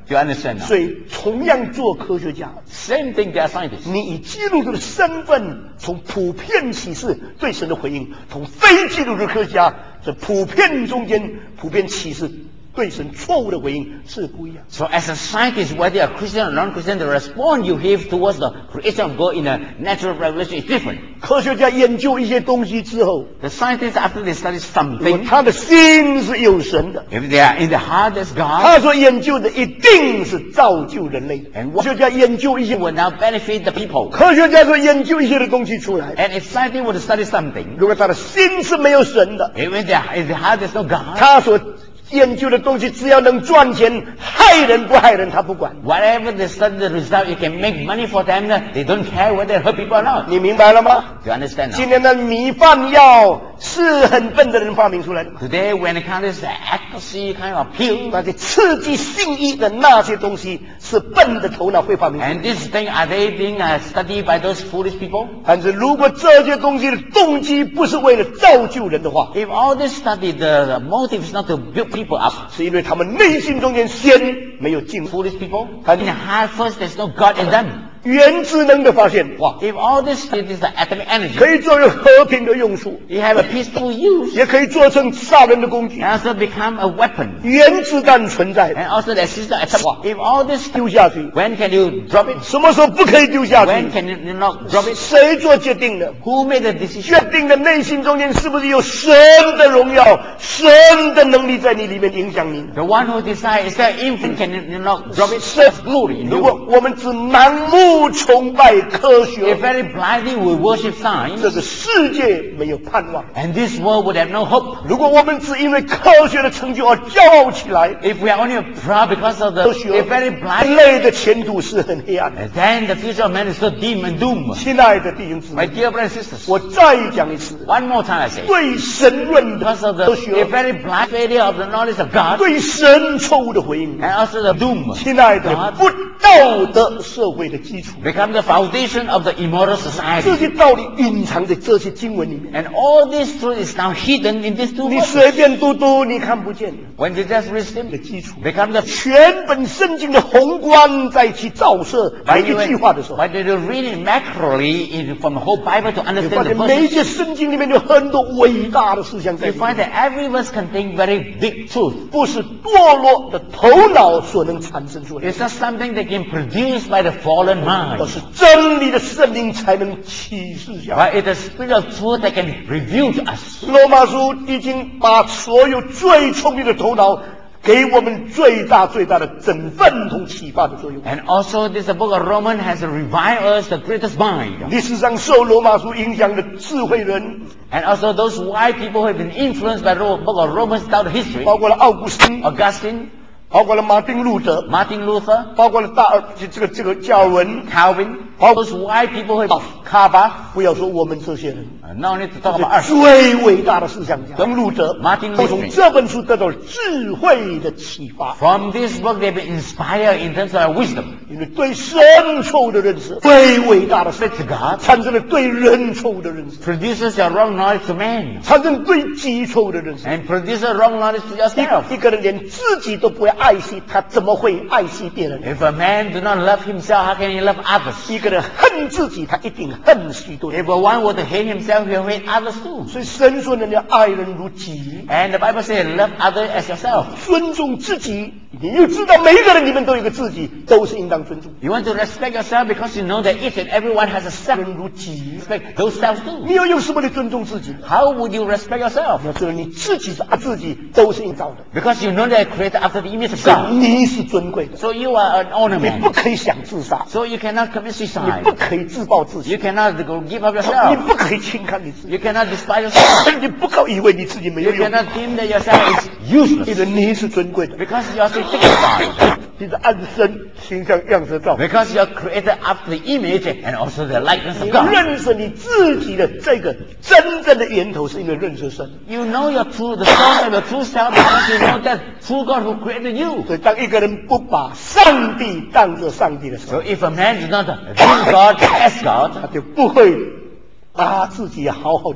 [SPEAKER 2] Do you understand now?
[SPEAKER 1] 所以同样做科学家
[SPEAKER 2] Same thing, they are scientists.
[SPEAKER 1] 你以基督徒的身份，从普遍启示对神的回应，从非基督徒科学家这普遍中间普遍启示对神错误的回应是不一样。
[SPEAKER 2] So as a scientist, whether you are Christian or non-Christian, the response you have towards the creation of God in a natural revelation is different.
[SPEAKER 1] 科学家研究一些东西之后，
[SPEAKER 2] The scientists, after they study
[SPEAKER 1] 如果
[SPEAKER 2] something,
[SPEAKER 1] 他的心是有神的，
[SPEAKER 2] if they are in the heart as God,
[SPEAKER 1] 他所研究的一定是造就人类的。
[SPEAKER 2] And
[SPEAKER 1] 科学家研究一些，
[SPEAKER 2] will now benefit the people.
[SPEAKER 1] 科学家所研究一些的东西出来，
[SPEAKER 2] And if scientists were to study something,
[SPEAKER 1] 如果他的心是没有神的，
[SPEAKER 2] if in their, in their heart there's no God,
[SPEAKER 1] 他所研究的东西只要能赚钱，害人不害人他不管。
[SPEAKER 2] whatever they study, the result, you can make money for them, they don't care whether they hurt people or not.
[SPEAKER 1] 你明白了吗？
[SPEAKER 2] Do you understand
[SPEAKER 1] 今
[SPEAKER 2] now?
[SPEAKER 1] 天的米饭药是很笨的人发明出来的嘛？
[SPEAKER 2] Today, when it comes to the ecstasy kind of pill,
[SPEAKER 1] 那些刺激性欲的那些东西是笨的头脑会发明出来的。
[SPEAKER 2] and this thing, are they being uh, studied by those foolish people?
[SPEAKER 1] 但是如果这些东西的动机不是为了造就人的话，
[SPEAKER 2] If all this study, the, the motive is not to build people up,
[SPEAKER 1] 是因为他们内心中间先没有进入。
[SPEAKER 2] foolish people, in the heart first, there's no God in them.
[SPEAKER 1] 原子能的发现，哇，
[SPEAKER 2] If all this is the atomic energy,
[SPEAKER 1] 可以作为和平的用处，
[SPEAKER 2] you have a peaceful use,
[SPEAKER 1] 也可以做成杀人的工具。
[SPEAKER 2] and also become a weapon.
[SPEAKER 1] 原子弹存在，
[SPEAKER 2] And also the system atom. If all this,
[SPEAKER 1] 丢下去，
[SPEAKER 2] when can you drop it?
[SPEAKER 1] 什么时候不可以丢下
[SPEAKER 2] When
[SPEAKER 1] 去？
[SPEAKER 2] can you not drop it?
[SPEAKER 1] 谁做决定的？
[SPEAKER 2] Who made the decision?
[SPEAKER 1] 决定的内心中间是不是有神的荣耀、神的能力在你里面影响你？
[SPEAKER 2] The one who decides, is there infinite, can you not drop it?
[SPEAKER 1] 是
[SPEAKER 2] That's glory in
[SPEAKER 1] 如
[SPEAKER 2] you.
[SPEAKER 1] 果我们只盲目崇拜科
[SPEAKER 2] If
[SPEAKER 1] 学，
[SPEAKER 2] very blindly we worship
[SPEAKER 1] 这
[SPEAKER 2] science,
[SPEAKER 1] 个世界没有盼望。
[SPEAKER 2] and this world would have no hope.
[SPEAKER 1] 如果我们只因为科学的成就而骄傲起来，
[SPEAKER 2] If we are only proud because of the,
[SPEAKER 1] 科学
[SPEAKER 2] if very blind,
[SPEAKER 1] 人类的前途是很黑暗的。
[SPEAKER 2] and then the future of man is so dim and doom.
[SPEAKER 1] 亲爱的弟兄姊
[SPEAKER 2] My
[SPEAKER 1] 妹，
[SPEAKER 2] dear brothers and sisters,
[SPEAKER 1] 我再讲一次，
[SPEAKER 2] one more time I say,
[SPEAKER 1] 对神论的
[SPEAKER 2] because of the
[SPEAKER 1] 科
[SPEAKER 2] if
[SPEAKER 1] 学，
[SPEAKER 2] very blind failure of the knowledge of God,
[SPEAKER 1] 对神错误的回应，
[SPEAKER 2] and also the doom,
[SPEAKER 1] 亲爱的，
[SPEAKER 2] God
[SPEAKER 1] 不道德社会的基础。
[SPEAKER 2] become the foundation of the immoral
[SPEAKER 1] 这
[SPEAKER 2] society.
[SPEAKER 1] 些道理隐藏在这些经文里面，
[SPEAKER 2] And all this truth is now hidden in these two
[SPEAKER 1] 你
[SPEAKER 2] verses.
[SPEAKER 1] 随便读读，你看不见
[SPEAKER 2] When you just read
[SPEAKER 1] 的
[SPEAKER 2] them,
[SPEAKER 1] 基础。
[SPEAKER 2] become the
[SPEAKER 1] 全本圣经的宏观在其照射每
[SPEAKER 2] When you,
[SPEAKER 1] 一句话的时候，
[SPEAKER 2] when you read it macroly in, from the whole Bible to
[SPEAKER 1] 你发
[SPEAKER 2] understand the
[SPEAKER 1] 现每一
[SPEAKER 2] verses,
[SPEAKER 1] 节圣经里面有很多伟大的事项在
[SPEAKER 2] you
[SPEAKER 1] 里
[SPEAKER 2] find
[SPEAKER 1] 面，
[SPEAKER 2] that every verse contains very big truth.
[SPEAKER 1] 不是堕落的头脑所能产生出来的，
[SPEAKER 2] It's not something that can produce by the fallen
[SPEAKER 1] 而
[SPEAKER 2] mind,
[SPEAKER 1] 是真理的圣灵才能启示下来。
[SPEAKER 2] but it's the spirit of truth that can reveal to us.
[SPEAKER 1] 罗马书已经把所有最聪明的头脑给我们最大最大的振奋同启发的作用。
[SPEAKER 2] And also this the book of Romans has revived us the greatest mind.
[SPEAKER 1] 历史上受罗马书影响的智慧人，
[SPEAKER 2] And also those wise people who have been influenced by the book of Romans throughout the history,
[SPEAKER 1] 包括了奥古斯丁，
[SPEAKER 2] Augustine,
[SPEAKER 1] 包括了马丁路德，
[SPEAKER 2] Martin Luther,
[SPEAKER 1] 包括了大尔这个这个加尔文，
[SPEAKER 2] Calvin, all those wise people who have carved up,
[SPEAKER 1] 不要说我们这些人，
[SPEAKER 2] uh, not only to talk about us,
[SPEAKER 1] 最伟大的思想家登路德，
[SPEAKER 2] Martin
[SPEAKER 1] 都从
[SPEAKER 2] Luther.
[SPEAKER 1] 这本书得到了智慧的启发，
[SPEAKER 2] From this book they've been inspired in terms of their wisdom.
[SPEAKER 1] 因为对神错误的认识，最伟大的
[SPEAKER 2] Faith to God
[SPEAKER 1] 产生了对人错误的认识，
[SPEAKER 2] produces your wrong knowledge to man,
[SPEAKER 1] 产生对己错误的认识。
[SPEAKER 2] and produces wrong knowledge to yourself.
[SPEAKER 1] 一一个人连自己都不会爱惜，他怎么会爱惜别人？
[SPEAKER 2] If a man do not love himself, how can he love others?
[SPEAKER 1] 一个人恨自己，他一定恨许多人。
[SPEAKER 2] If one were to hate himself, he'll hate others too.
[SPEAKER 1] 所以神说人要爱人如己，
[SPEAKER 2] And the Bible says, love others as yourself.
[SPEAKER 1] 尊重自己。你又知道每一个人里面都有一个自己，都是应当尊重。
[SPEAKER 2] You want to respect yourself because you know that each and everyone has a
[SPEAKER 1] 爱
[SPEAKER 2] self.
[SPEAKER 1] 人如己，
[SPEAKER 2] Respect those selves too.
[SPEAKER 1] 你要用什么来尊重自己？
[SPEAKER 2] How would you respect yourself?
[SPEAKER 1] 你要知道你自己是啊自己都是应造的，
[SPEAKER 2] Because you know that you're created after the image of
[SPEAKER 1] 所以
[SPEAKER 2] God.
[SPEAKER 1] 你是尊贵的，
[SPEAKER 2] So you are an
[SPEAKER 1] 你不
[SPEAKER 2] ornament.
[SPEAKER 1] 可以想自杀，
[SPEAKER 2] So you cannot commit
[SPEAKER 1] 你
[SPEAKER 2] suicide.
[SPEAKER 1] 不可以自暴自弃，
[SPEAKER 2] You cannot go give up
[SPEAKER 1] 你
[SPEAKER 2] yourself.
[SPEAKER 1] 不可以轻看你自己，
[SPEAKER 2] You cannot despise yourself.
[SPEAKER 1] 你不可以以为你自己没
[SPEAKER 2] You
[SPEAKER 1] 有用，
[SPEAKER 2] cannot deem that yourself is
[SPEAKER 1] 因
[SPEAKER 2] useless.
[SPEAKER 1] 为你是尊贵的，
[SPEAKER 2] Because you are so dignified.
[SPEAKER 1] 你是按神形象样式造。
[SPEAKER 2] Because you are created after the image and also the likeness
[SPEAKER 1] 你
[SPEAKER 2] of God.
[SPEAKER 1] 认识你自己的这个真正的源头，是因为认识神。
[SPEAKER 2] You know your true, the source of your true self because you know that true God who created you.
[SPEAKER 1] 所以，当一个人不把上帝当作上帝的时
[SPEAKER 2] So
[SPEAKER 1] 候，
[SPEAKER 2] if a man does not view God as
[SPEAKER 1] 他
[SPEAKER 2] God,
[SPEAKER 1] 就不会把自己好好对待。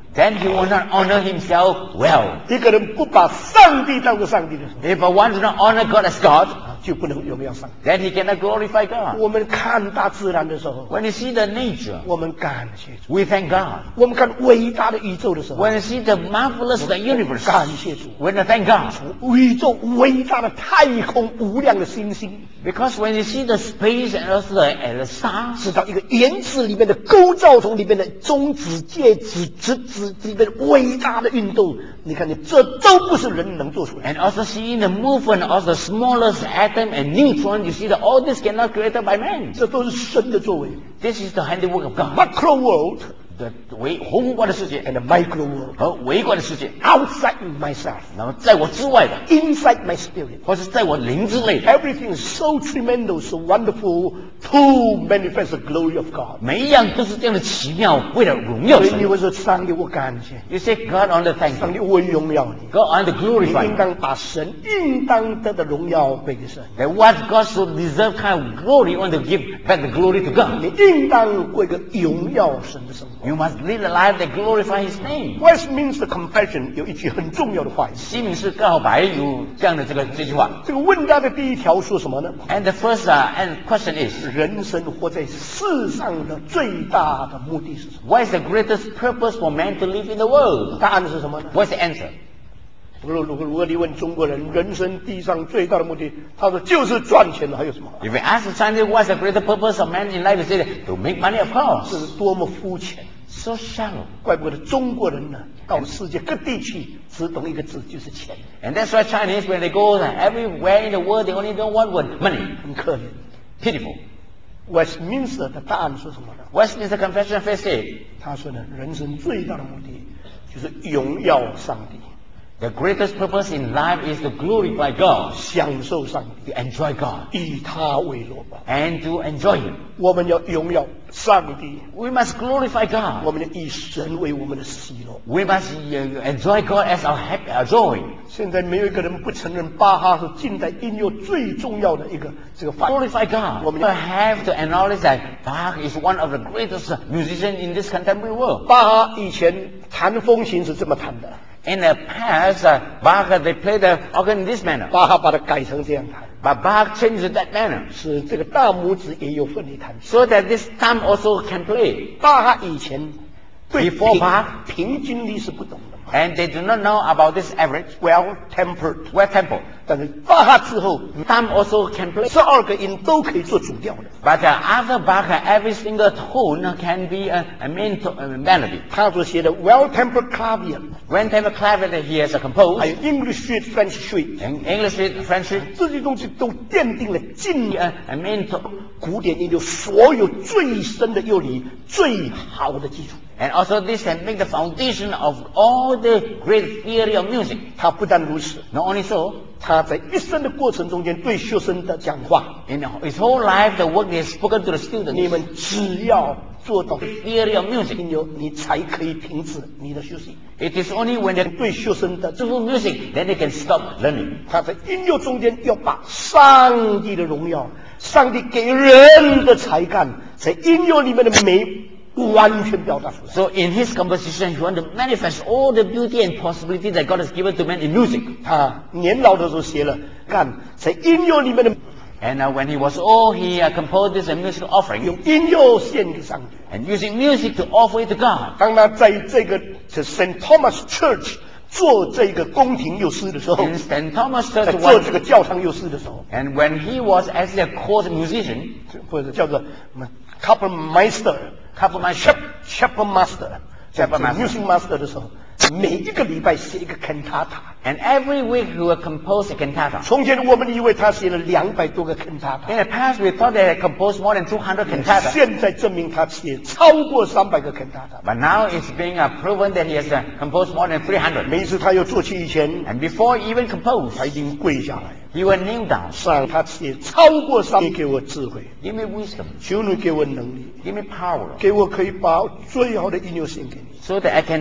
[SPEAKER 2] then he will not honor himself well.
[SPEAKER 1] 一个人不把上帝当作上帝的时候，
[SPEAKER 2] If one does not honor God as God,
[SPEAKER 1] 就不能荣耀上帝。
[SPEAKER 2] then he cannot glorify God.
[SPEAKER 1] 我们看大自然的时候，
[SPEAKER 2] When you see the nature,
[SPEAKER 1] 我们感谢主；
[SPEAKER 2] we thank God.
[SPEAKER 1] 我们看伟大的宇宙的时候，
[SPEAKER 2] When you see the marvelous the universe,
[SPEAKER 1] 感谢主；
[SPEAKER 2] we thank God.
[SPEAKER 1] 宇宙伟大的太空无量的星星，
[SPEAKER 2] Because when you see the space and also the, and the stars,
[SPEAKER 1] 知道一个原子里面的构造从里面的中子、介子、质子里面的伟大的运动，你看，你这都不是人能做出来的。
[SPEAKER 2] and also seeing the movement of the smallest atom and neutron, you see that all this cannot created by man.
[SPEAKER 1] 这都是神的作为。
[SPEAKER 2] This is the handiwork of God.
[SPEAKER 1] Macro world
[SPEAKER 2] The 微宏观的世界
[SPEAKER 1] and the micro world
[SPEAKER 2] 和微观的世界，
[SPEAKER 1] outside myself,
[SPEAKER 2] 然后在我之外的，
[SPEAKER 1] inside my spirit.
[SPEAKER 2] 或是在我灵之内的，
[SPEAKER 1] Everything is so tremendous, so wonderful to manifest the glory of God.
[SPEAKER 2] 每一样都是这样的奇妙，为了荣耀神。
[SPEAKER 1] 所以你会说上帝，我感谢你，
[SPEAKER 2] You say God on the thank
[SPEAKER 1] 上帝
[SPEAKER 2] you,
[SPEAKER 1] 我荣耀你。
[SPEAKER 2] God on the
[SPEAKER 1] 你
[SPEAKER 2] glorify
[SPEAKER 1] 应
[SPEAKER 2] you.
[SPEAKER 1] 当把神应当得的荣耀归给神，
[SPEAKER 2] That what God should deserve kind of glory, you want to give back the glory to God.
[SPEAKER 1] 你应当过一个荣耀神的生活。
[SPEAKER 2] You must live a life that glorify His name.
[SPEAKER 1] Westminster Confession 有一句很重要的话语，
[SPEAKER 2] 西敏寺告白有这样的这个这句话。
[SPEAKER 1] 这个问答的第一条说什么呢？
[SPEAKER 2] And the first uh, and question is,
[SPEAKER 1] 人生活在世上的最大的目的是什么？
[SPEAKER 2] what is the greatest purpose for man to live in the world?
[SPEAKER 1] 答案是什么呢？
[SPEAKER 2] What's the answer?
[SPEAKER 1] 如果如果如果你问中国人，人生地上最大的目的，他说就是赚钱了，还有什么？
[SPEAKER 2] If we ask the Chinese what's the greatest purpose of man in life, they say to make money, of
[SPEAKER 1] 这
[SPEAKER 2] course.
[SPEAKER 1] 是多么肤浅！
[SPEAKER 2] So shallow.
[SPEAKER 1] 怪不得中国人呢，到世界各地去，只懂一个字，就是钱，
[SPEAKER 2] And that's why Chinese, when they go everywhere in the world, they only know one word, money.
[SPEAKER 1] 很可怜。
[SPEAKER 2] Pitiful.
[SPEAKER 1] Westminster 的答案是什么呢？
[SPEAKER 2] Westminster Confession of Faith said,
[SPEAKER 1] 他说呢，人生最大的目的就是荣耀上帝，
[SPEAKER 2] the greatest purpose in life is to glorify God,
[SPEAKER 1] 享受上帝，
[SPEAKER 2] to enjoy God,
[SPEAKER 1] 以他为乐。
[SPEAKER 2] and to enjoy Him.
[SPEAKER 1] 我们要荣耀上帝，
[SPEAKER 2] We must glorify
[SPEAKER 1] 我
[SPEAKER 2] God.
[SPEAKER 1] 们要以神为我们的喜乐。
[SPEAKER 2] We must uh, enjoy God as our happy, our joy.
[SPEAKER 1] 现在没有一个人不承认巴哈是近代音乐最重要的一个这个发明。
[SPEAKER 2] Glorify God. We have to acknowledge that Bach is one of the greatest musicians in this contemporary world.
[SPEAKER 1] 巴哈以前弹风琴是这么弹的，
[SPEAKER 2] In the past, uh, Bach, uh, they played the organ in this manner.
[SPEAKER 1] 巴哈把它改成这样弹，
[SPEAKER 2] But Bach changed it that manner
[SPEAKER 1] 使这个大拇指也有份力弹。
[SPEAKER 2] so that this thumb also can play.
[SPEAKER 1] 巴哈以前对
[SPEAKER 2] Before
[SPEAKER 1] 平
[SPEAKER 2] Bach
[SPEAKER 1] 平均力是不懂的嘛
[SPEAKER 2] And they do not know about this average,
[SPEAKER 1] ，well tempered。
[SPEAKER 2] well tempo.
[SPEAKER 1] 但是巴哈之后，
[SPEAKER 2] Thumb also can play.
[SPEAKER 1] 十二个音都可以做主调的。
[SPEAKER 2] But uh, after Bach, uh, every single tone can be a, a main to, uh, melody.
[SPEAKER 1] 他所写的 well tempered clavier，
[SPEAKER 2] When tempo clavier that he has uh,
[SPEAKER 1] 还
[SPEAKER 2] composed,
[SPEAKER 1] 有 English suite、French suite，
[SPEAKER 2] in English suite, French suite,
[SPEAKER 1] 这些东西都奠定了近
[SPEAKER 2] uh, a main to,
[SPEAKER 1] 古典音乐所有最深的乐理、最好的基础。
[SPEAKER 2] and also this can make the foundation of all the great theory of music.
[SPEAKER 1] 他不但如此，
[SPEAKER 2] Not only so,
[SPEAKER 1] 他在一生的过程中间对学生的讲话，
[SPEAKER 2] in his whole life, the work he has spoken to the
[SPEAKER 1] 你
[SPEAKER 2] students,
[SPEAKER 1] 们只要做到
[SPEAKER 2] theory of music.
[SPEAKER 1] 音乐，你才可以停止你的学习。
[SPEAKER 2] It is only when they
[SPEAKER 1] 对学生的，
[SPEAKER 2] do music, then they can stop learning.
[SPEAKER 1] 他在音乐中间要把上帝的荣耀、上帝给人的才干，在音乐里面的美完全表达出来。
[SPEAKER 2] So in his composition, he want to manifest all the beauty and possibility that God has given to man in music.
[SPEAKER 1] 他年老的时候写了，看在音乐里面的
[SPEAKER 2] And uh, when he was old, he uh, composed this uh, musical offering
[SPEAKER 1] 用音乐献给上帝。
[SPEAKER 2] and using music to offer it to God.
[SPEAKER 1] 当他在这个 Saint Thomas Church 做这个宫廷乐师的时候，
[SPEAKER 2] In Saint Thomas
[SPEAKER 1] 在
[SPEAKER 2] Church,
[SPEAKER 1] 做
[SPEAKER 2] one,
[SPEAKER 1] 这个教堂乐师的时候，
[SPEAKER 2] and when he was actually a court musician,
[SPEAKER 1] 或者叫做 Kapellmeister、
[SPEAKER 2] Kapellmeister,
[SPEAKER 1] Chapel Master、
[SPEAKER 2] Chapel master.
[SPEAKER 1] Music Master 的时候，每一个礼拜写一个 cantata。
[SPEAKER 2] and every week he would compose a cantata.
[SPEAKER 1] 从前我们以为他写了两百多个 cantata，
[SPEAKER 2] In the past, we thought they had composed more than two hundred cantatas.
[SPEAKER 1] 现在证明他写超过三百个 cantata。
[SPEAKER 2] But now it's being uh, proven that he has uh, composed more than three hundred.
[SPEAKER 1] 每一次他要做去以前，
[SPEAKER 2] And before he even composed,
[SPEAKER 1] 他一定跪下来，
[SPEAKER 2] he would kneel down.
[SPEAKER 1] 上他写超过三，你给我智慧，
[SPEAKER 2] Give me wisdom.
[SPEAKER 1] 求你给我能力，
[SPEAKER 2] Give me power.
[SPEAKER 1] 给我可以把最好的音乐献给你。
[SPEAKER 2] So that I can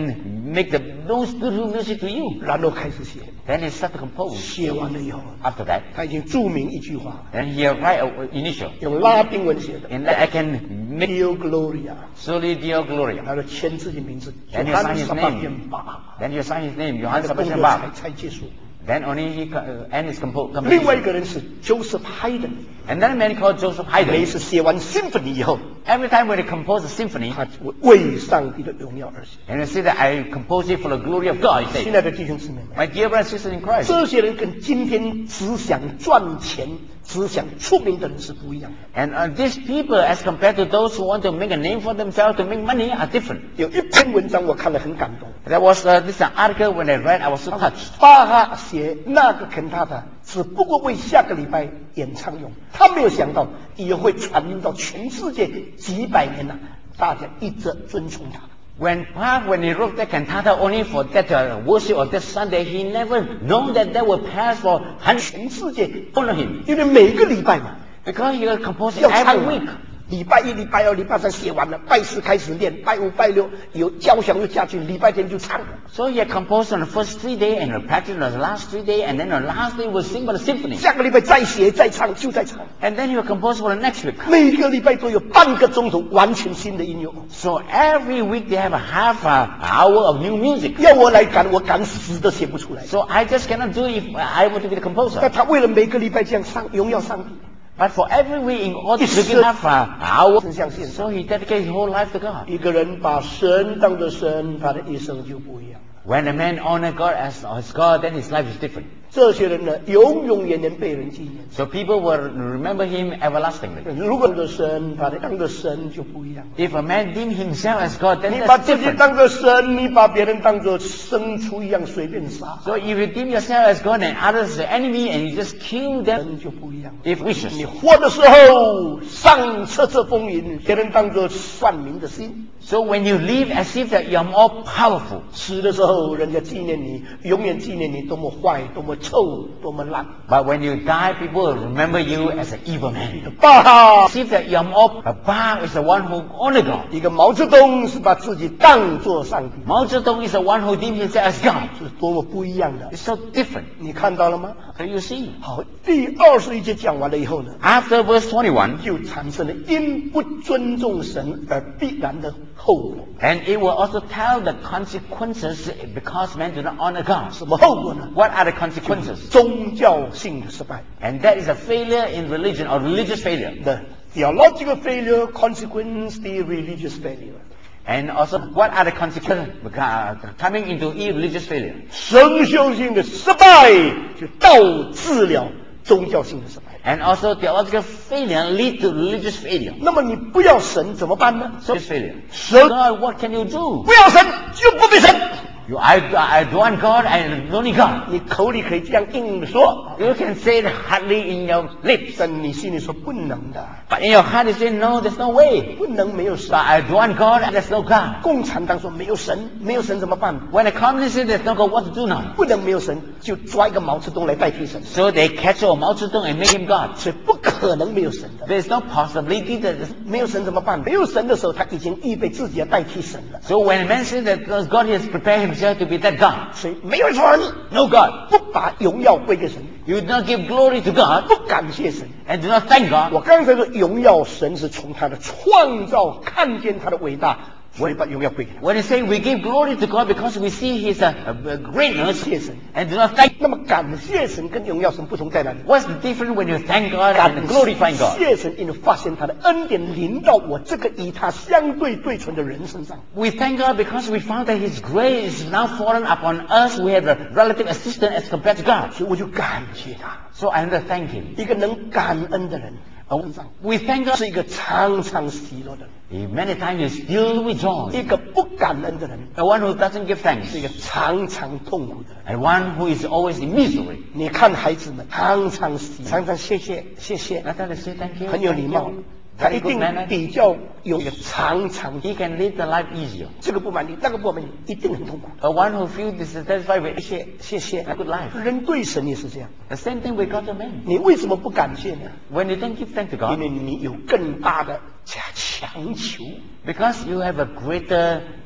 [SPEAKER 2] make the most beautiful music to you.
[SPEAKER 1] 然后开始写，
[SPEAKER 2] Then he started to compose.
[SPEAKER 1] 写完了以后，
[SPEAKER 2] After that,
[SPEAKER 1] 他已经注明一句话，
[SPEAKER 2] then he write an initial.
[SPEAKER 1] 用拉丁文写的
[SPEAKER 2] And I can make
[SPEAKER 1] Deo Gloria，
[SPEAKER 2] Soli Deo Gloria.
[SPEAKER 1] 他的签自己名字
[SPEAKER 2] Then you sign his
[SPEAKER 1] 约翰
[SPEAKER 2] name.
[SPEAKER 1] 撒巴巴，
[SPEAKER 2] Then you sign his name,
[SPEAKER 1] 他
[SPEAKER 2] Johann
[SPEAKER 1] 的工
[SPEAKER 2] Sebastian
[SPEAKER 1] 作才
[SPEAKER 2] Bach.
[SPEAKER 1] 才结束。
[SPEAKER 2] Then only he uh, end his compo
[SPEAKER 1] 另外一
[SPEAKER 2] composition.
[SPEAKER 1] 个人是 Joseph Haydn，
[SPEAKER 2] Another man called Joseph
[SPEAKER 1] 每
[SPEAKER 2] Haydn.
[SPEAKER 1] 次写完 symphony 以后，
[SPEAKER 2] Every time when he composed a symphony,
[SPEAKER 1] 他为上帝的荣耀而写。
[SPEAKER 2] and you see that I compose it for the glory of God, he
[SPEAKER 1] 亲
[SPEAKER 2] said.
[SPEAKER 1] 爱的弟兄姊妹们，
[SPEAKER 2] My dear brothers and sisters in Christ,
[SPEAKER 1] 这些人跟今天只想赚钱、只想出名的人是不一样的。
[SPEAKER 2] and uh, these people, as compared to those who want to make a name for themselves, to make money, are different.
[SPEAKER 1] 有一篇文章我看了很感动，
[SPEAKER 2] There was uh, this uh, article when I read, I was so touched.
[SPEAKER 1] 巴哈写那个肯塔塔只不过为下个礼拜演唱用，他没有想到也会传到全世界几百年了，大家一直尊崇他。
[SPEAKER 2] When Bach, when he wrote that cantata only for that uh, worship of that Sunday, he never known that that would pass for hundreds
[SPEAKER 1] 全世界
[SPEAKER 2] honor him.
[SPEAKER 1] 因为每个礼拜嘛，
[SPEAKER 2] Because he was composing
[SPEAKER 1] 要唱
[SPEAKER 2] every
[SPEAKER 1] 嘛
[SPEAKER 2] week.
[SPEAKER 1] 礼拜一、礼拜二、礼拜三写完了，拜四开始练，拜五、拜六有交响乐下去，礼拜天就唱。
[SPEAKER 2] So he had composed on the first three days and practiced on the last three days, and then on the last day will sing by the symphony.
[SPEAKER 1] 下个礼拜再写再唱，就在唱。
[SPEAKER 2] And then he will compose for the next week.
[SPEAKER 1] 每个礼拜都有半个钟头完全新的音乐。
[SPEAKER 2] So every week they have a half an hour of new music.
[SPEAKER 1] 要我来赶，我赶死都写不出来。
[SPEAKER 2] So I just cannot do it if I want to be the
[SPEAKER 1] 但
[SPEAKER 2] composer.
[SPEAKER 1] 他为了每个礼拜这样上荣耀上帝，
[SPEAKER 2] But for every week, in order to give half an hour, so he dedicated his whole life to God.
[SPEAKER 1] 一个人把神当作神，他的一生就不一样。
[SPEAKER 2] When a man honors God as, as God, then his life is different.
[SPEAKER 1] 这些人呢，永永远远被人纪念。
[SPEAKER 2] So people will remember him everlastingly.
[SPEAKER 1] 如果当作神，把他当作神就不一样。
[SPEAKER 2] If a man deem himself as God, then
[SPEAKER 1] 你把
[SPEAKER 2] that's
[SPEAKER 1] 自己
[SPEAKER 2] different.
[SPEAKER 1] 当作神，你把别人当作牲畜一样随便杀，
[SPEAKER 2] So if you deem yourself as God and others the enemy and you just kill them
[SPEAKER 1] 人就不一样。
[SPEAKER 2] if wishes.
[SPEAKER 1] 你活的时候上彻彻风云，别人当作算命的心；
[SPEAKER 2] So when you live as if that you're more powerful,
[SPEAKER 1] 死的时候，人家纪念你，永远纪念你多么坏、多么臭、多么烂。
[SPEAKER 2] but when you die, people will remember you as an evil man.
[SPEAKER 1] 爸，
[SPEAKER 2] As if that you're more, a Ba is the one who honor God.
[SPEAKER 1] 一个毛泽东是把自己当作上帝，
[SPEAKER 2] Mao Zedong is the one who deemed himself as God.
[SPEAKER 1] 是多么不一样的。
[SPEAKER 2] It's so different.
[SPEAKER 1] 你看到了吗？
[SPEAKER 2] So you see.
[SPEAKER 1] 好，第二十一节讲完了以后呢，
[SPEAKER 2] After verse twenty-one,
[SPEAKER 1] 就产生了因不尊重神而必然的后果。
[SPEAKER 2] and it will also tell the consequences because men do not honor God.
[SPEAKER 1] 什么后果呢？
[SPEAKER 2] What are the consequences?
[SPEAKER 1] 宗教性的失败。
[SPEAKER 2] And that is a failure in religion or religious failure.
[SPEAKER 1] The theological failure consequence the religious failure.
[SPEAKER 2] And also, what are the consequences uh, coming into irreligious failure?
[SPEAKER 1] 神修性的失败就导致了宗教性的失败。
[SPEAKER 2] And also, theological failure lead to religious failure.
[SPEAKER 1] 那么你不要神怎么办呢？
[SPEAKER 2] Religious failure.
[SPEAKER 1] 神
[SPEAKER 2] God, what can you do?
[SPEAKER 1] 不要神就不必神。
[SPEAKER 2] You, I, I don't want God, I don't need God.
[SPEAKER 1] 你口里可以这样硬的说，
[SPEAKER 2] You can say it hardly in your lips,
[SPEAKER 1] 但你心里说不能的，
[SPEAKER 2] but in your heart you say, no, there's no way.
[SPEAKER 1] 不能没有
[SPEAKER 2] So
[SPEAKER 1] 神。
[SPEAKER 2] I don't want God, and there's no God.
[SPEAKER 1] 共产党说没有神，没有神怎么办？
[SPEAKER 2] When the communists say there's no God, what to do now?
[SPEAKER 1] 不能没有神，就抓一个毛泽东来代替神，
[SPEAKER 2] So they catch a Mao Zedong and make him God.
[SPEAKER 1] 所以不可能没有神的。
[SPEAKER 2] There's no possibility that...
[SPEAKER 1] 没有神怎么办？没有神的时候，他已经预备自己要代替神了。
[SPEAKER 2] So when a man says that God has prepared himself to be that God,
[SPEAKER 1] 所以没有神，
[SPEAKER 2] no God.
[SPEAKER 1] 不把荣耀归给神，
[SPEAKER 2] You do not give glory to God
[SPEAKER 1] 不感谢神。
[SPEAKER 2] and do not thank God.
[SPEAKER 1] 我刚才说荣耀神是从他的创造看见他的伟大，所以把荣耀归给他。
[SPEAKER 2] When you say we give glory to God because we see His uh, uh, greatness
[SPEAKER 1] 谢神。
[SPEAKER 2] and do not thank...
[SPEAKER 1] 那么感谢神跟荣耀神不同在哪里？
[SPEAKER 2] What's the difference when you thank God
[SPEAKER 1] 感
[SPEAKER 2] and glorify God?
[SPEAKER 1] 谢神，因为发现他的恩典临到我这个与他相对对存的人身上。
[SPEAKER 2] We thank God because we found that His grace is now fallen upon us. We have a relative assistance as compared to God.
[SPEAKER 1] 所以我就感谢他。
[SPEAKER 2] So I have to thank Him.
[SPEAKER 1] 一个能感恩的人，
[SPEAKER 2] We thank God.
[SPEAKER 1] 是一个常常喜乐的人；
[SPEAKER 2] He many times is filled with joy.
[SPEAKER 1] 一个不感恩的人，
[SPEAKER 2] The one who doesn't give thanks.
[SPEAKER 1] 是一个常常痛苦的人。
[SPEAKER 2] And one who is always in misery.
[SPEAKER 1] 你看孩子们，常常喜，常常谢谢谢谢，
[SPEAKER 2] Not only say thank you,
[SPEAKER 1] 很有
[SPEAKER 2] thank
[SPEAKER 1] 礼貌
[SPEAKER 2] you,，
[SPEAKER 1] 他
[SPEAKER 2] very
[SPEAKER 1] 一
[SPEAKER 2] good
[SPEAKER 1] 定
[SPEAKER 2] manner.
[SPEAKER 1] 比较有一个常常
[SPEAKER 2] He can live the life easier.
[SPEAKER 1] 这个不满意，那个不满意，一定很痛苦。
[SPEAKER 2] The one who feels dissatisfied with
[SPEAKER 1] 谢谢谢
[SPEAKER 2] a good life.
[SPEAKER 1] 人对神也是这样。
[SPEAKER 2] The same thing with God to man.
[SPEAKER 1] 你为什么不感谢呢？
[SPEAKER 2] When you don't give thanks to
[SPEAKER 1] 因
[SPEAKER 2] God,
[SPEAKER 1] 为你有更大的强强求。
[SPEAKER 2] because you have a greater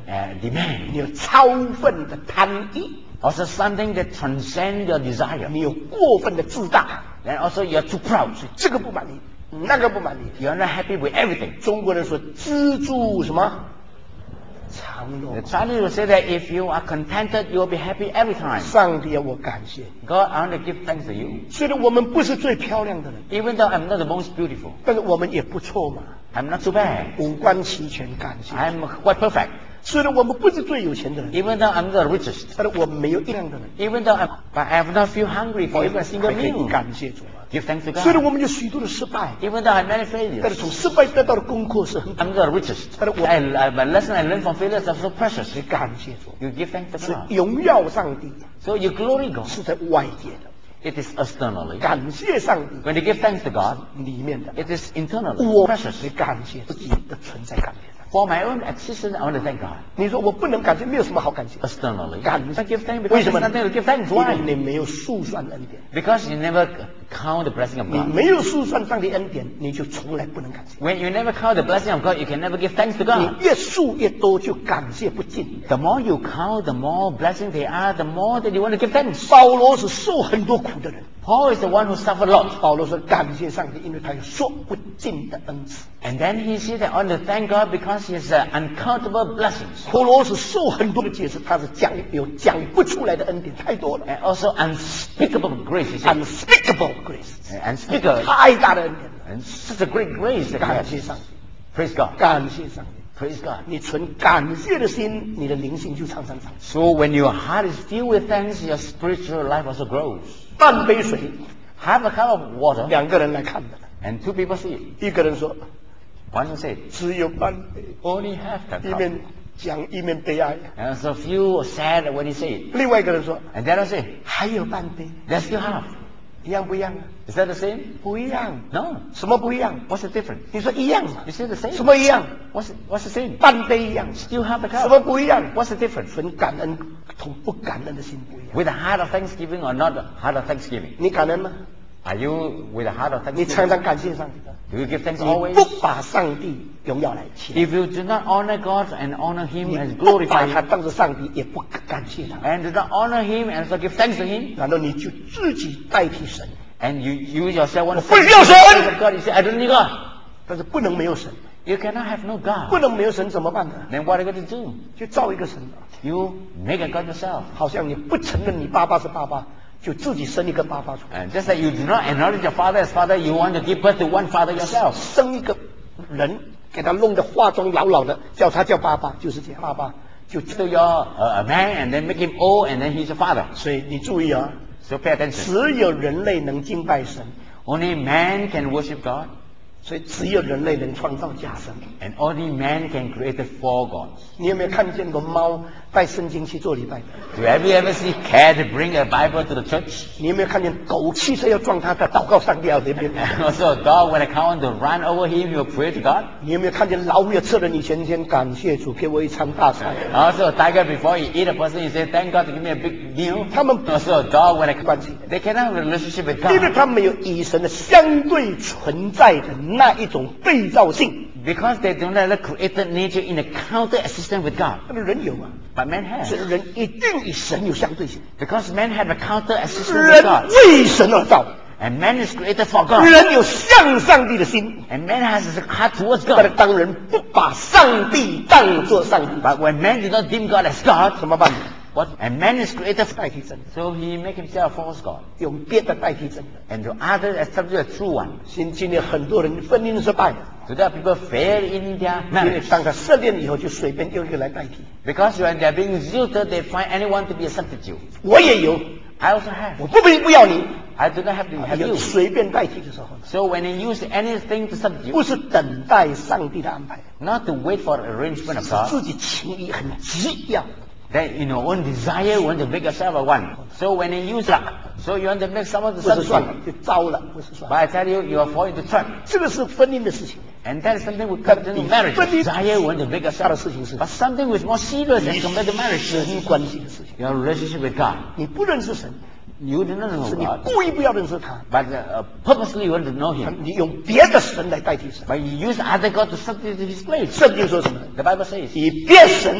[SPEAKER 2] uh, demand.
[SPEAKER 1] 你有超份的贪欲，
[SPEAKER 2] Also something that transcends your desire.
[SPEAKER 1] 你有过分的自大，
[SPEAKER 2] And also you're too proud.
[SPEAKER 1] 这个不满意，那个不满意。
[SPEAKER 2] You're not happy with everything.
[SPEAKER 1] 中国人说知足什么？常乐。
[SPEAKER 2] The Chinese will say that if you are contented, you'll be happy every time.
[SPEAKER 1] 上帝啊，我感谢你。
[SPEAKER 2] God, I want to give thanks to you.
[SPEAKER 1] 虽然我们不是最漂亮的人，
[SPEAKER 2] Even though I'm not the most beautiful,
[SPEAKER 1] 但是我们也不错嘛，
[SPEAKER 2] I'm not too bad.
[SPEAKER 1] 五官齐全，感谢。
[SPEAKER 2] I'm quite perfect.
[SPEAKER 1] 虽然我们不是最有钱的人，
[SPEAKER 2] Even though I'm not the richest.
[SPEAKER 1] 但是我们没有一样的人，
[SPEAKER 2] Even though I'm, but I have not feel hungry for even a single
[SPEAKER 1] 还可以
[SPEAKER 2] meal.
[SPEAKER 1] 感谢主啊。
[SPEAKER 2] Give thanks to
[SPEAKER 1] 虽然
[SPEAKER 2] God.
[SPEAKER 1] 我们有许多的失败，
[SPEAKER 2] Even though I have many
[SPEAKER 1] 但是
[SPEAKER 2] failures,
[SPEAKER 1] 从失败得到的功课是很
[SPEAKER 2] I'm not the richest.
[SPEAKER 1] But what-
[SPEAKER 2] I, I, but lesson I learned from failures are so precious.
[SPEAKER 1] 感谢主，
[SPEAKER 2] You give thanks to
[SPEAKER 1] 是
[SPEAKER 2] God.
[SPEAKER 1] 荣耀上帝，
[SPEAKER 2] So you glory God.
[SPEAKER 1] 是在外界的，
[SPEAKER 2] It is externally.
[SPEAKER 1] 感谢上帝
[SPEAKER 2] When you give thanks to God,
[SPEAKER 1] 里面的。
[SPEAKER 2] it is internally
[SPEAKER 1] 我
[SPEAKER 2] precious.
[SPEAKER 1] 得感谢自己的存在感谢上帝。
[SPEAKER 2] For my own existence, I want to thank God.
[SPEAKER 1] 你说我不能感谢，没有什么好感谢，
[SPEAKER 2] Externally,
[SPEAKER 1] 感
[SPEAKER 2] I give thanks
[SPEAKER 1] 为
[SPEAKER 2] because
[SPEAKER 1] 什
[SPEAKER 2] there's
[SPEAKER 1] 么呢？
[SPEAKER 2] nothing to give thanks.
[SPEAKER 1] 因为
[SPEAKER 2] Why?
[SPEAKER 1] 你没有数算恩典，
[SPEAKER 2] Because you never count the blessing of
[SPEAKER 1] 你
[SPEAKER 2] God.
[SPEAKER 1] 没有数算上帝恩典，你就从来不能感谢。
[SPEAKER 2] When you never count the blessing of God, you can never give thanks to
[SPEAKER 1] 你
[SPEAKER 2] God.
[SPEAKER 1] 越数越多，就感谢不尽。
[SPEAKER 2] The more you count, the more blessing they are, the more that you want to give thanks.
[SPEAKER 1] 保罗是受很多苦的人，
[SPEAKER 2] Paul is the one who suffered a lot.
[SPEAKER 1] 保罗说感谢上帝，因为他有说不尽的恩赐。
[SPEAKER 2] And then he said that I want to thank God because he has uh, uncountable blessings.
[SPEAKER 1] 保罗是受很多的解释，他是讲有讲不出来的恩典太多了
[SPEAKER 2] And also unspeakable grace. He said.
[SPEAKER 1] ，unspeakable grace，
[SPEAKER 2] Unspeakable.
[SPEAKER 1] 太大的恩典了。
[SPEAKER 2] And such a great grace that he
[SPEAKER 1] 感
[SPEAKER 2] has.
[SPEAKER 1] 谢上帝，
[SPEAKER 2] Praise God.
[SPEAKER 1] 感谢上帝。
[SPEAKER 2] Praise God.
[SPEAKER 1] 你存感谢的心，你的灵性就常常长。
[SPEAKER 2] So when your heart is filled with thanks, your spiritual life also grows.
[SPEAKER 1] 半杯水，
[SPEAKER 2] Have a cup of water
[SPEAKER 1] 两个人来看的，
[SPEAKER 2] and two people see it.
[SPEAKER 1] 一个人说
[SPEAKER 2] One will say,
[SPEAKER 1] 只有半杯，
[SPEAKER 2] only half that
[SPEAKER 1] 一
[SPEAKER 2] cup.
[SPEAKER 1] 面讲一面悲哀；
[SPEAKER 2] And so few sad when he say it.
[SPEAKER 1] 另外一个人说
[SPEAKER 2] And then I say,
[SPEAKER 1] 还有半杯，
[SPEAKER 2] there's still half.
[SPEAKER 1] 一样不一样啊？
[SPEAKER 2] Is that the same?
[SPEAKER 1] 不一样，
[SPEAKER 2] No.
[SPEAKER 1] 什么不一样？
[SPEAKER 2] What's the difference?
[SPEAKER 1] 你说一样嘛
[SPEAKER 2] You？say the same.
[SPEAKER 1] 什么一样？
[SPEAKER 2] What's, what's the same?
[SPEAKER 1] 半杯一样，
[SPEAKER 2] Still half the
[SPEAKER 1] 什么
[SPEAKER 2] cup.
[SPEAKER 1] 不一样？
[SPEAKER 2] What's the difference?
[SPEAKER 1] 纯感恩同不感恩的心不一样。
[SPEAKER 2] With a heart of thanksgiving or not a heart of thanksgiving?
[SPEAKER 1] 你感恩吗？
[SPEAKER 2] Are you with a heart of
[SPEAKER 1] 你常
[SPEAKER 2] thanksgiving?
[SPEAKER 1] 常感谢上帝的。
[SPEAKER 2] Do you give thanks
[SPEAKER 1] 你
[SPEAKER 2] always?
[SPEAKER 1] 不把上帝荣耀来起来，
[SPEAKER 2] If you do not honor God and honor Him
[SPEAKER 1] 你
[SPEAKER 2] and
[SPEAKER 1] 不把
[SPEAKER 2] glorify
[SPEAKER 1] 他
[SPEAKER 2] Him,
[SPEAKER 1] 当作上帝，也不感谢他，
[SPEAKER 2] and do not honor Him and so give thanks to Him,
[SPEAKER 1] 难道你就自己代替神？
[SPEAKER 2] and you, you yourself want to
[SPEAKER 1] 我不
[SPEAKER 2] thank
[SPEAKER 1] 要神。
[SPEAKER 2] the God, you say, I don't need God.
[SPEAKER 1] 但是不能没有神，
[SPEAKER 2] You cannot have no
[SPEAKER 1] 不
[SPEAKER 2] God.
[SPEAKER 1] 能没有神怎么办呢？
[SPEAKER 2] Then what are you going to do?
[SPEAKER 1] 就造一个神吧，
[SPEAKER 2] You make a God yourself.
[SPEAKER 1] 好像你不承认你爸爸是爸爸，就自己生一个爸爸出来，
[SPEAKER 2] And just like you do not acknowledge your father as father, you want to give birth to one father yourself.
[SPEAKER 1] 生一个人给他弄得化妆老老的，叫他叫爸爸，就是这样，爸爸就
[SPEAKER 2] So you're a, a man and then make him old and then he's a father.
[SPEAKER 1] 所以你注意啊，
[SPEAKER 2] So pay attention.
[SPEAKER 1] 只有人类能敬拜神，
[SPEAKER 2] Only man can worship God,
[SPEAKER 1] 所以只有人类能创造假神。
[SPEAKER 2] and only man can create the four gods.
[SPEAKER 1] 你有没有看见过猫带圣经去做礼拜的？
[SPEAKER 2] Do have you ever see cat bring a Bible to the church?
[SPEAKER 1] 你有没有看见狗汽车要撞它的祷告上帝要这边？
[SPEAKER 2] And also a dog, when a cow want to run over him, he will pray to God.
[SPEAKER 1] 你有没有看见老虎要吃人以前先感谢主给我一餐大餐？
[SPEAKER 2] Also a tiger, before he eat a person, he say, thank God to give me a big meal.
[SPEAKER 1] 他们
[SPEAKER 2] Also a dog, when a
[SPEAKER 1] 关系，
[SPEAKER 2] they cannot have a relationship with
[SPEAKER 1] 因为
[SPEAKER 2] God
[SPEAKER 1] 他们有与神的相对存在的那一种对照性。
[SPEAKER 2] because they do not have a created nature in a counter existence with God.
[SPEAKER 1] 那么人有啊，
[SPEAKER 2] But man
[SPEAKER 1] 所
[SPEAKER 2] has.
[SPEAKER 1] 以人一定与神有相对性。
[SPEAKER 2] Because man have a counter existence with
[SPEAKER 1] 人
[SPEAKER 2] God.
[SPEAKER 1] 为神而造，
[SPEAKER 2] And man is created for God.
[SPEAKER 1] 人有向上帝的心。
[SPEAKER 2] And man has a heart towards
[SPEAKER 1] 但是
[SPEAKER 2] God.
[SPEAKER 1] 当人不把上帝当作上帝，
[SPEAKER 2] But when man do not deem God as God,
[SPEAKER 1] 怎么办？
[SPEAKER 2] what? And man is created
[SPEAKER 1] 代替真的，
[SPEAKER 2] so he make himself a false God.
[SPEAKER 1] 用别的代替真的。
[SPEAKER 2] And to others accept a true one.
[SPEAKER 1] 今今天很多人婚姻失败了，
[SPEAKER 2] Today people fail in their
[SPEAKER 1] 因为
[SPEAKER 2] marriage.
[SPEAKER 1] 当他失恋以后，就随便用一个来代替。
[SPEAKER 2] Because when they are being zilted, they find anyone to be a substitute.
[SPEAKER 1] 我也有，
[SPEAKER 2] I also have.
[SPEAKER 1] 我不不不要你，
[SPEAKER 2] I do not have to have
[SPEAKER 1] 有
[SPEAKER 2] you.
[SPEAKER 1] 随便代替的时候，
[SPEAKER 2] So when they use anything to
[SPEAKER 1] 不
[SPEAKER 2] substitute,
[SPEAKER 1] 是等待上帝的安排，
[SPEAKER 2] not to wait for the arrangement of
[SPEAKER 1] 是
[SPEAKER 2] God,
[SPEAKER 1] 自己情意很急要。
[SPEAKER 2] that in your own desire you want to make yourself a one. So when they use that, so you want to make someone to
[SPEAKER 1] 不是算了
[SPEAKER 2] substitute.
[SPEAKER 1] 就糟了，不是算
[SPEAKER 2] But
[SPEAKER 1] 了，
[SPEAKER 2] I tell you, you are falling into trap.
[SPEAKER 1] 这个是婚姻的事情。
[SPEAKER 2] And that is something with compared to marriage. Desire you want to make
[SPEAKER 1] 他的
[SPEAKER 2] yourself.
[SPEAKER 1] 事情是
[SPEAKER 2] But something with more serious as compared to
[SPEAKER 1] 与
[SPEAKER 2] marriage.
[SPEAKER 1] 神关系的事情。
[SPEAKER 2] Your relationship with God.
[SPEAKER 1] 你不认识神，
[SPEAKER 2] You do not know
[SPEAKER 1] 是你
[SPEAKER 2] God,
[SPEAKER 1] 故意不要认识他，
[SPEAKER 2] but uh, purposely you want to know Him.
[SPEAKER 1] 你用别的神来代替神。
[SPEAKER 2] But you use other God to substitute His place.
[SPEAKER 1] 圣经说什么？
[SPEAKER 2] The Bible says,
[SPEAKER 1] 以别神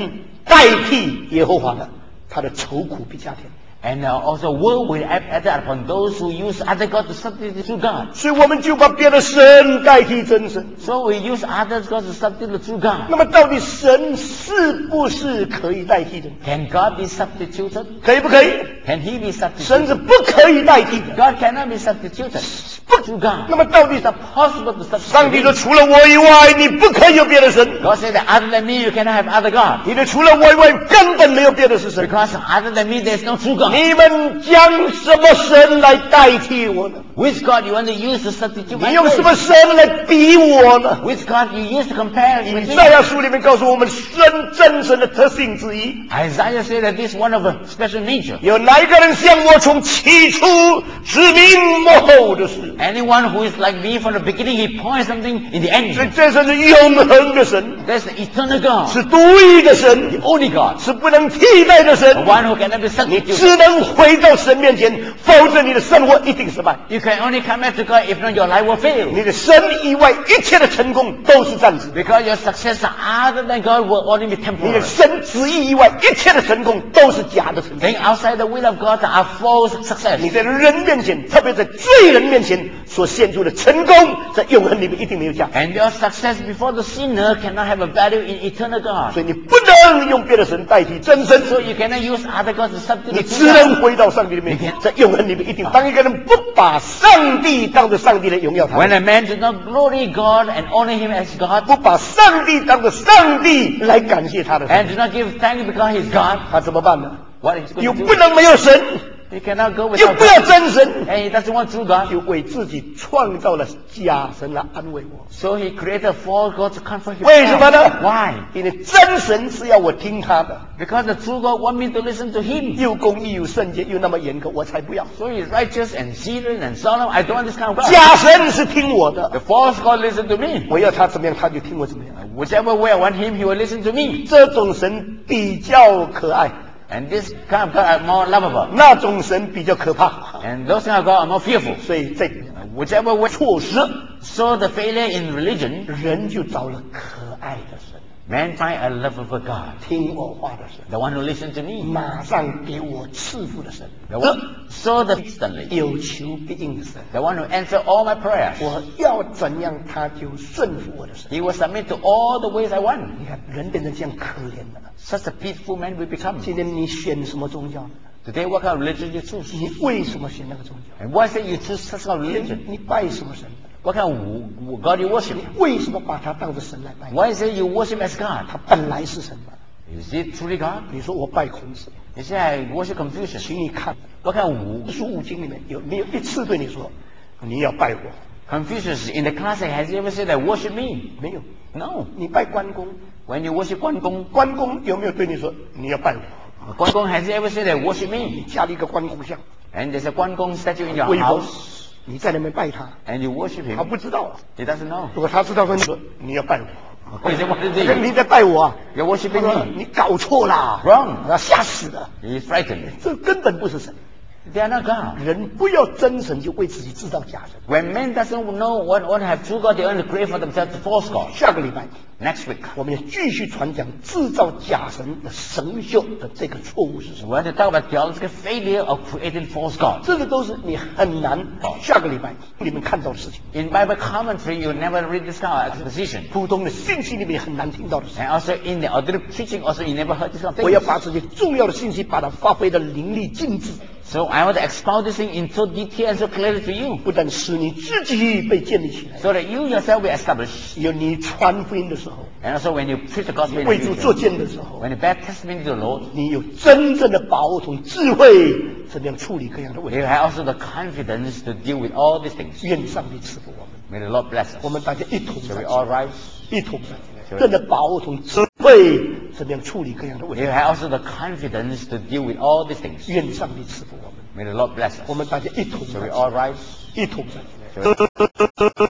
[SPEAKER 1] 代替耶和华的，他的愁苦比加添。
[SPEAKER 2] And uh, also woe will be added upon those who use other gods to substitute true God.
[SPEAKER 1] 所以我们就把别的神代替真神。
[SPEAKER 2] So we use other gods to substitute true God.
[SPEAKER 1] 那么到底神是不是可以代替的？
[SPEAKER 2] Can God be substituted?
[SPEAKER 1] 可以不可以？
[SPEAKER 2] Can He be
[SPEAKER 1] 神
[SPEAKER 2] substituted?
[SPEAKER 1] 是不可以代替的。
[SPEAKER 2] God cannot be substituted.
[SPEAKER 1] 不
[SPEAKER 2] True God.
[SPEAKER 1] 那么到底
[SPEAKER 2] It's not possible to substitute.
[SPEAKER 1] 上帝说
[SPEAKER 2] Him.
[SPEAKER 1] 除了我以外，你不可以有别的神。
[SPEAKER 2] God said that other than me you cannot have other gods.
[SPEAKER 1] 你的除了我以外，根本没有别的是神。
[SPEAKER 2] Because other than me there is no true God.
[SPEAKER 1] 你们将什么神来代替我呢？
[SPEAKER 2] Which God you want to use to substitute
[SPEAKER 1] 你
[SPEAKER 2] my
[SPEAKER 1] 用什
[SPEAKER 2] faith?
[SPEAKER 1] 么神来比我呢？
[SPEAKER 2] Which God you use to compare
[SPEAKER 1] 以
[SPEAKER 2] with
[SPEAKER 1] 赛
[SPEAKER 2] me?
[SPEAKER 1] 亚书里面告诉我们，神真神的特性之一。
[SPEAKER 2] Isaiah said that this is one of a special nature.
[SPEAKER 1] 有哪一个人像我从起初指明幕后的事？
[SPEAKER 2] Anyone who is like me from the beginning, he points something in the
[SPEAKER 1] 所以
[SPEAKER 2] end.
[SPEAKER 1] 这神是永恒的神，
[SPEAKER 2] That's the eternal God,
[SPEAKER 1] 是独一的神，
[SPEAKER 2] the only God,
[SPEAKER 1] 是不能替代的
[SPEAKER 2] the
[SPEAKER 1] 神。
[SPEAKER 2] one who cannot be
[SPEAKER 1] 你
[SPEAKER 2] substituted.
[SPEAKER 1] 只能回到神面前，否则你的生活一定失败。
[SPEAKER 2] You can only come back to God, if not your life will fail.
[SPEAKER 1] 你的神以外一切的成功都是暂时的，
[SPEAKER 2] Because your success other than God will only be
[SPEAKER 1] 你的
[SPEAKER 2] temporary.
[SPEAKER 1] 神旨意以外一切的成功都是假的成功。
[SPEAKER 2] Things outside the will of God are false
[SPEAKER 1] 你
[SPEAKER 2] success.
[SPEAKER 1] 在人面前，特别在罪人面前所献出的成功，在永恒里面一定没有价值。
[SPEAKER 2] And your success before the sinner cannot have a value in eternal
[SPEAKER 1] 所
[SPEAKER 2] God.
[SPEAKER 1] 以你不能用别的神代替真神，
[SPEAKER 2] So you cannot use other gods to
[SPEAKER 1] 你
[SPEAKER 2] substitute
[SPEAKER 1] 只
[SPEAKER 2] true
[SPEAKER 1] 能
[SPEAKER 2] God.
[SPEAKER 1] 回到上帝的面前，在永恒里面一定。当一个人不把上帝当着上帝来荣耀他，
[SPEAKER 2] When a man does not glory God and honor Him as God,
[SPEAKER 1] 不把上帝当着上帝来感谢他的时候，
[SPEAKER 2] and do not give thanks because He's God,
[SPEAKER 1] 他怎么办呢？
[SPEAKER 2] what is he
[SPEAKER 1] 又
[SPEAKER 2] going to
[SPEAKER 1] 不
[SPEAKER 2] do?
[SPEAKER 1] 能没有神，
[SPEAKER 2] He cannot go
[SPEAKER 1] 又
[SPEAKER 2] without
[SPEAKER 1] 不要
[SPEAKER 2] God.
[SPEAKER 1] 真神，
[SPEAKER 2] And he doesn't want true God.
[SPEAKER 1] 就为自己创造了假神来安慰我。
[SPEAKER 2] So he created a false God to comfort
[SPEAKER 1] 为什么
[SPEAKER 2] himself.
[SPEAKER 1] 呢？
[SPEAKER 2] Why?
[SPEAKER 1] 因为真神是要我听他的，
[SPEAKER 2] Because the true God want me to listen to Him.
[SPEAKER 1] 又公义又圣洁又那么严格，我才不要。
[SPEAKER 2] So he's righteous and serious and solemn. I don't want this kind of God.
[SPEAKER 1] 假神是听我的，
[SPEAKER 2] The false God listen to me.
[SPEAKER 1] 我要他怎么样他就听我怎么样。
[SPEAKER 2] Whichever way I want Him, He will listen to me.
[SPEAKER 1] 这种神比较可爱，
[SPEAKER 2] And this kind of God are more lovable.
[SPEAKER 1] 那种神比较可怕。
[SPEAKER 2] And those kind of God are more fearful.
[SPEAKER 1] 所以这
[SPEAKER 2] Whichever way.
[SPEAKER 1] 错失，
[SPEAKER 2] So the failure in religion,
[SPEAKER 1] 人就找了可爱的神，
[SPEAKER 2] man find a lovable God.
[SPEAKER 1] 听我话的神，
[SPEAKER 2] The one who listens to me.
[SPEAKER 1] 马上给我赐福的神，
[SPEAKER 2] The one, so the instantly.
[SPEAKER 1] 有求必应的神。
[SPEAKER 2] The one who answer all my prayers.
[SPEAKER 1] 我要怎样，他就顺服我的神。
[SPEAKER 2] He will submit to all the ways I want.
[SPEAKER 1] 你看，人变成这样可怜的。
[SPEAKER 2] Such a peaceful man we become.
[SPEAKER 1] 今天你选什么宗教？
[SPEAKER 2] Today, what kind of religion you choose?
[SPEAKER 1] 你为什么选那个宗教？
[SPEAKER 2] And why say you choose such kind of religion?
[SPEAKER 1] 你拜什么神？
[SPEAKER 2] What kind of w- God you worship?
[SPEAKER 1] 为什么把他当作神来拜？
[SPEAKER 2] Why say you worship as God?
[SPEAKER 1] 他本来是神吗？
[SPEAKER 2] Is it truly God?
[SPEAKER 1] 你说我拜孔子，
[SPEAKER 2] You say I worship Confucius.
[SPEAKER 1] 请你看
[SPEAKER 2] What kind of
[SPEAKER 1] 《书五经》里面有没有一次对你说你要拜我？
[SPEAKER 2] Confucius in the classic has he ever said that worship me?
[SPEAKER 1] 没有。
[SPEAKER 2] No.
[SPEAKER 1] 你拜关公，
[SPEAKER 2] When you worship Guan Gong,
[SPEAKER 1] 关公有没有对你说你要拜我？
[SPEAKER 2] Guan Gong has he ever said that worship
[SPEAKER 1] 你
[SPEAKER 2] me?
[SPEAKER 1] 家里一个关公像，
[SPEAKER 2] And there's a Guan Gong statue in your
[SPEAKER 1] 威风
[SPEAKER 2] house,
[SPEAKER 1] 你在那边拜他，
[SPEAKER 2] and you worship
[SPEAKER 1] 他
[SPEAKER 2] him.
[SPEAKER 1] 不知道啊。
[SPEAKER 2] He doesn't know.
[SPEAKER 1] 如果他知道说你说你要拜我，
[SPEAKER 2] He said, what is
[SPEAKER 1] 他说
[SPEAKER 2] it?
[SPEAKER 1] 你在拜我啊，
[SPEAKER 2] You're
[SPEAKER 1] 他
[SPEAKER 2] worshiping
[SPEAKER 1] 说
[SPEAKER 2] me.
[SPEAKER 1] 你搞错啦
[SPEAKER 2] Wrong.
[SPEAKER 1] 他吓死了，
[SPEAKER 2] He is frightened.
[SPEAKER 1] 这根本不是神。
[SPEAKER 2] They are not God.
[SPEAKER 1] 人不要真神，就为自己制造假神。
[SPEAKER 2] When men doesn't know what want to have true God, they want to create for themselves the false God.
[SPEAKER 1] 下个礼拜
[SPEAKER 2] Next week,
[SPEAKER 1] 我们要继续传讲制造假神的神秀的这个错误是什么？
[SPEAKER 2] we want to talk about theological failure of creating false gods.
[SPEAKER 1] 这个都是你很难下个礼拜你们看到的事情，
[SPEAKER 2] In Bible commentary, you never read this kind of exposition.
[SPEAKER 1] 普通的信息里面很难听到的事情。
[SPEAKER 2] And also in the ordinary preaching, also you never heard this kind of
[SPEAKER 1] 我要
[SPEAKER 2] thing.
[SPEAKER 1] 把这些重要的信息把它发挥的淋漓尽致，
[SPEAKER 2] So I want to expound this thing in so detail and so clearly to you,
[SPEAKER 1] 不但使你自己被建立起来，
[SPEAKER 2] so that you yourself will establish.
[SPEAKER 1] 有你传福音的时候，
[SPEAKER 2] And also when you preach the gospel in
[SPEAKER 1] 为主
[SPEAKER 2] the
[SPEAKER 1] 作
[SPEAKER 2] future,
[SPEAKER 1] 见的时候，
[SPEAKER 2] when you bear testimony to the Lord,
[SPEAKER 1] 你有真正的把握同智慧，怎么样处理各样的问
[SPEAKER 2] you
[SPEAKER 1] 题。
[SPEAKER 2] have also the confidence to deal with all these things.
[SPEAKER 1] 愿上帝赐福我们，
[SPEAKER 2] May the Lord bless
[SPEAKER 1] 我
[SPEAKER 2] us.
[SPEAKER 1] 们大家一同
[SPEAKER 2] Shall
[SPEAKER 1] 站
[SPEAKER 2] we
[SPEAKER 1] 起
[SPEAKER 2] all
[SPEAKER 1] 来，
[SPEAKER 2] rise?
[SPEAKER 1] 一同站起来，真的把握同智慧，怎么样处理各样的问
[SPEAKER 2] You
[SPEAKER 1] 题。
[SPEAKER 2] have also the confidence to deal with all these things.
[SPEAKER 1] 愿上帝赐福我们，
[SPEAKER 2] May the Lord bless
[SPEAKER 1] 我
[SPEAKER 2] us.
[SPEAKER 1] 们大家一同
[SPEAKER 2] Shall
[SPEAKER 1] 站
[SPEAKER 2] we
[SPEAKER 1] 起
[SPEAKER 2] all
[SPEAKER 1] 来，
[SPEAKER 2] rise?
[SPEAKER 1] 一同站起来。
[SPEAKER 2] Shall we-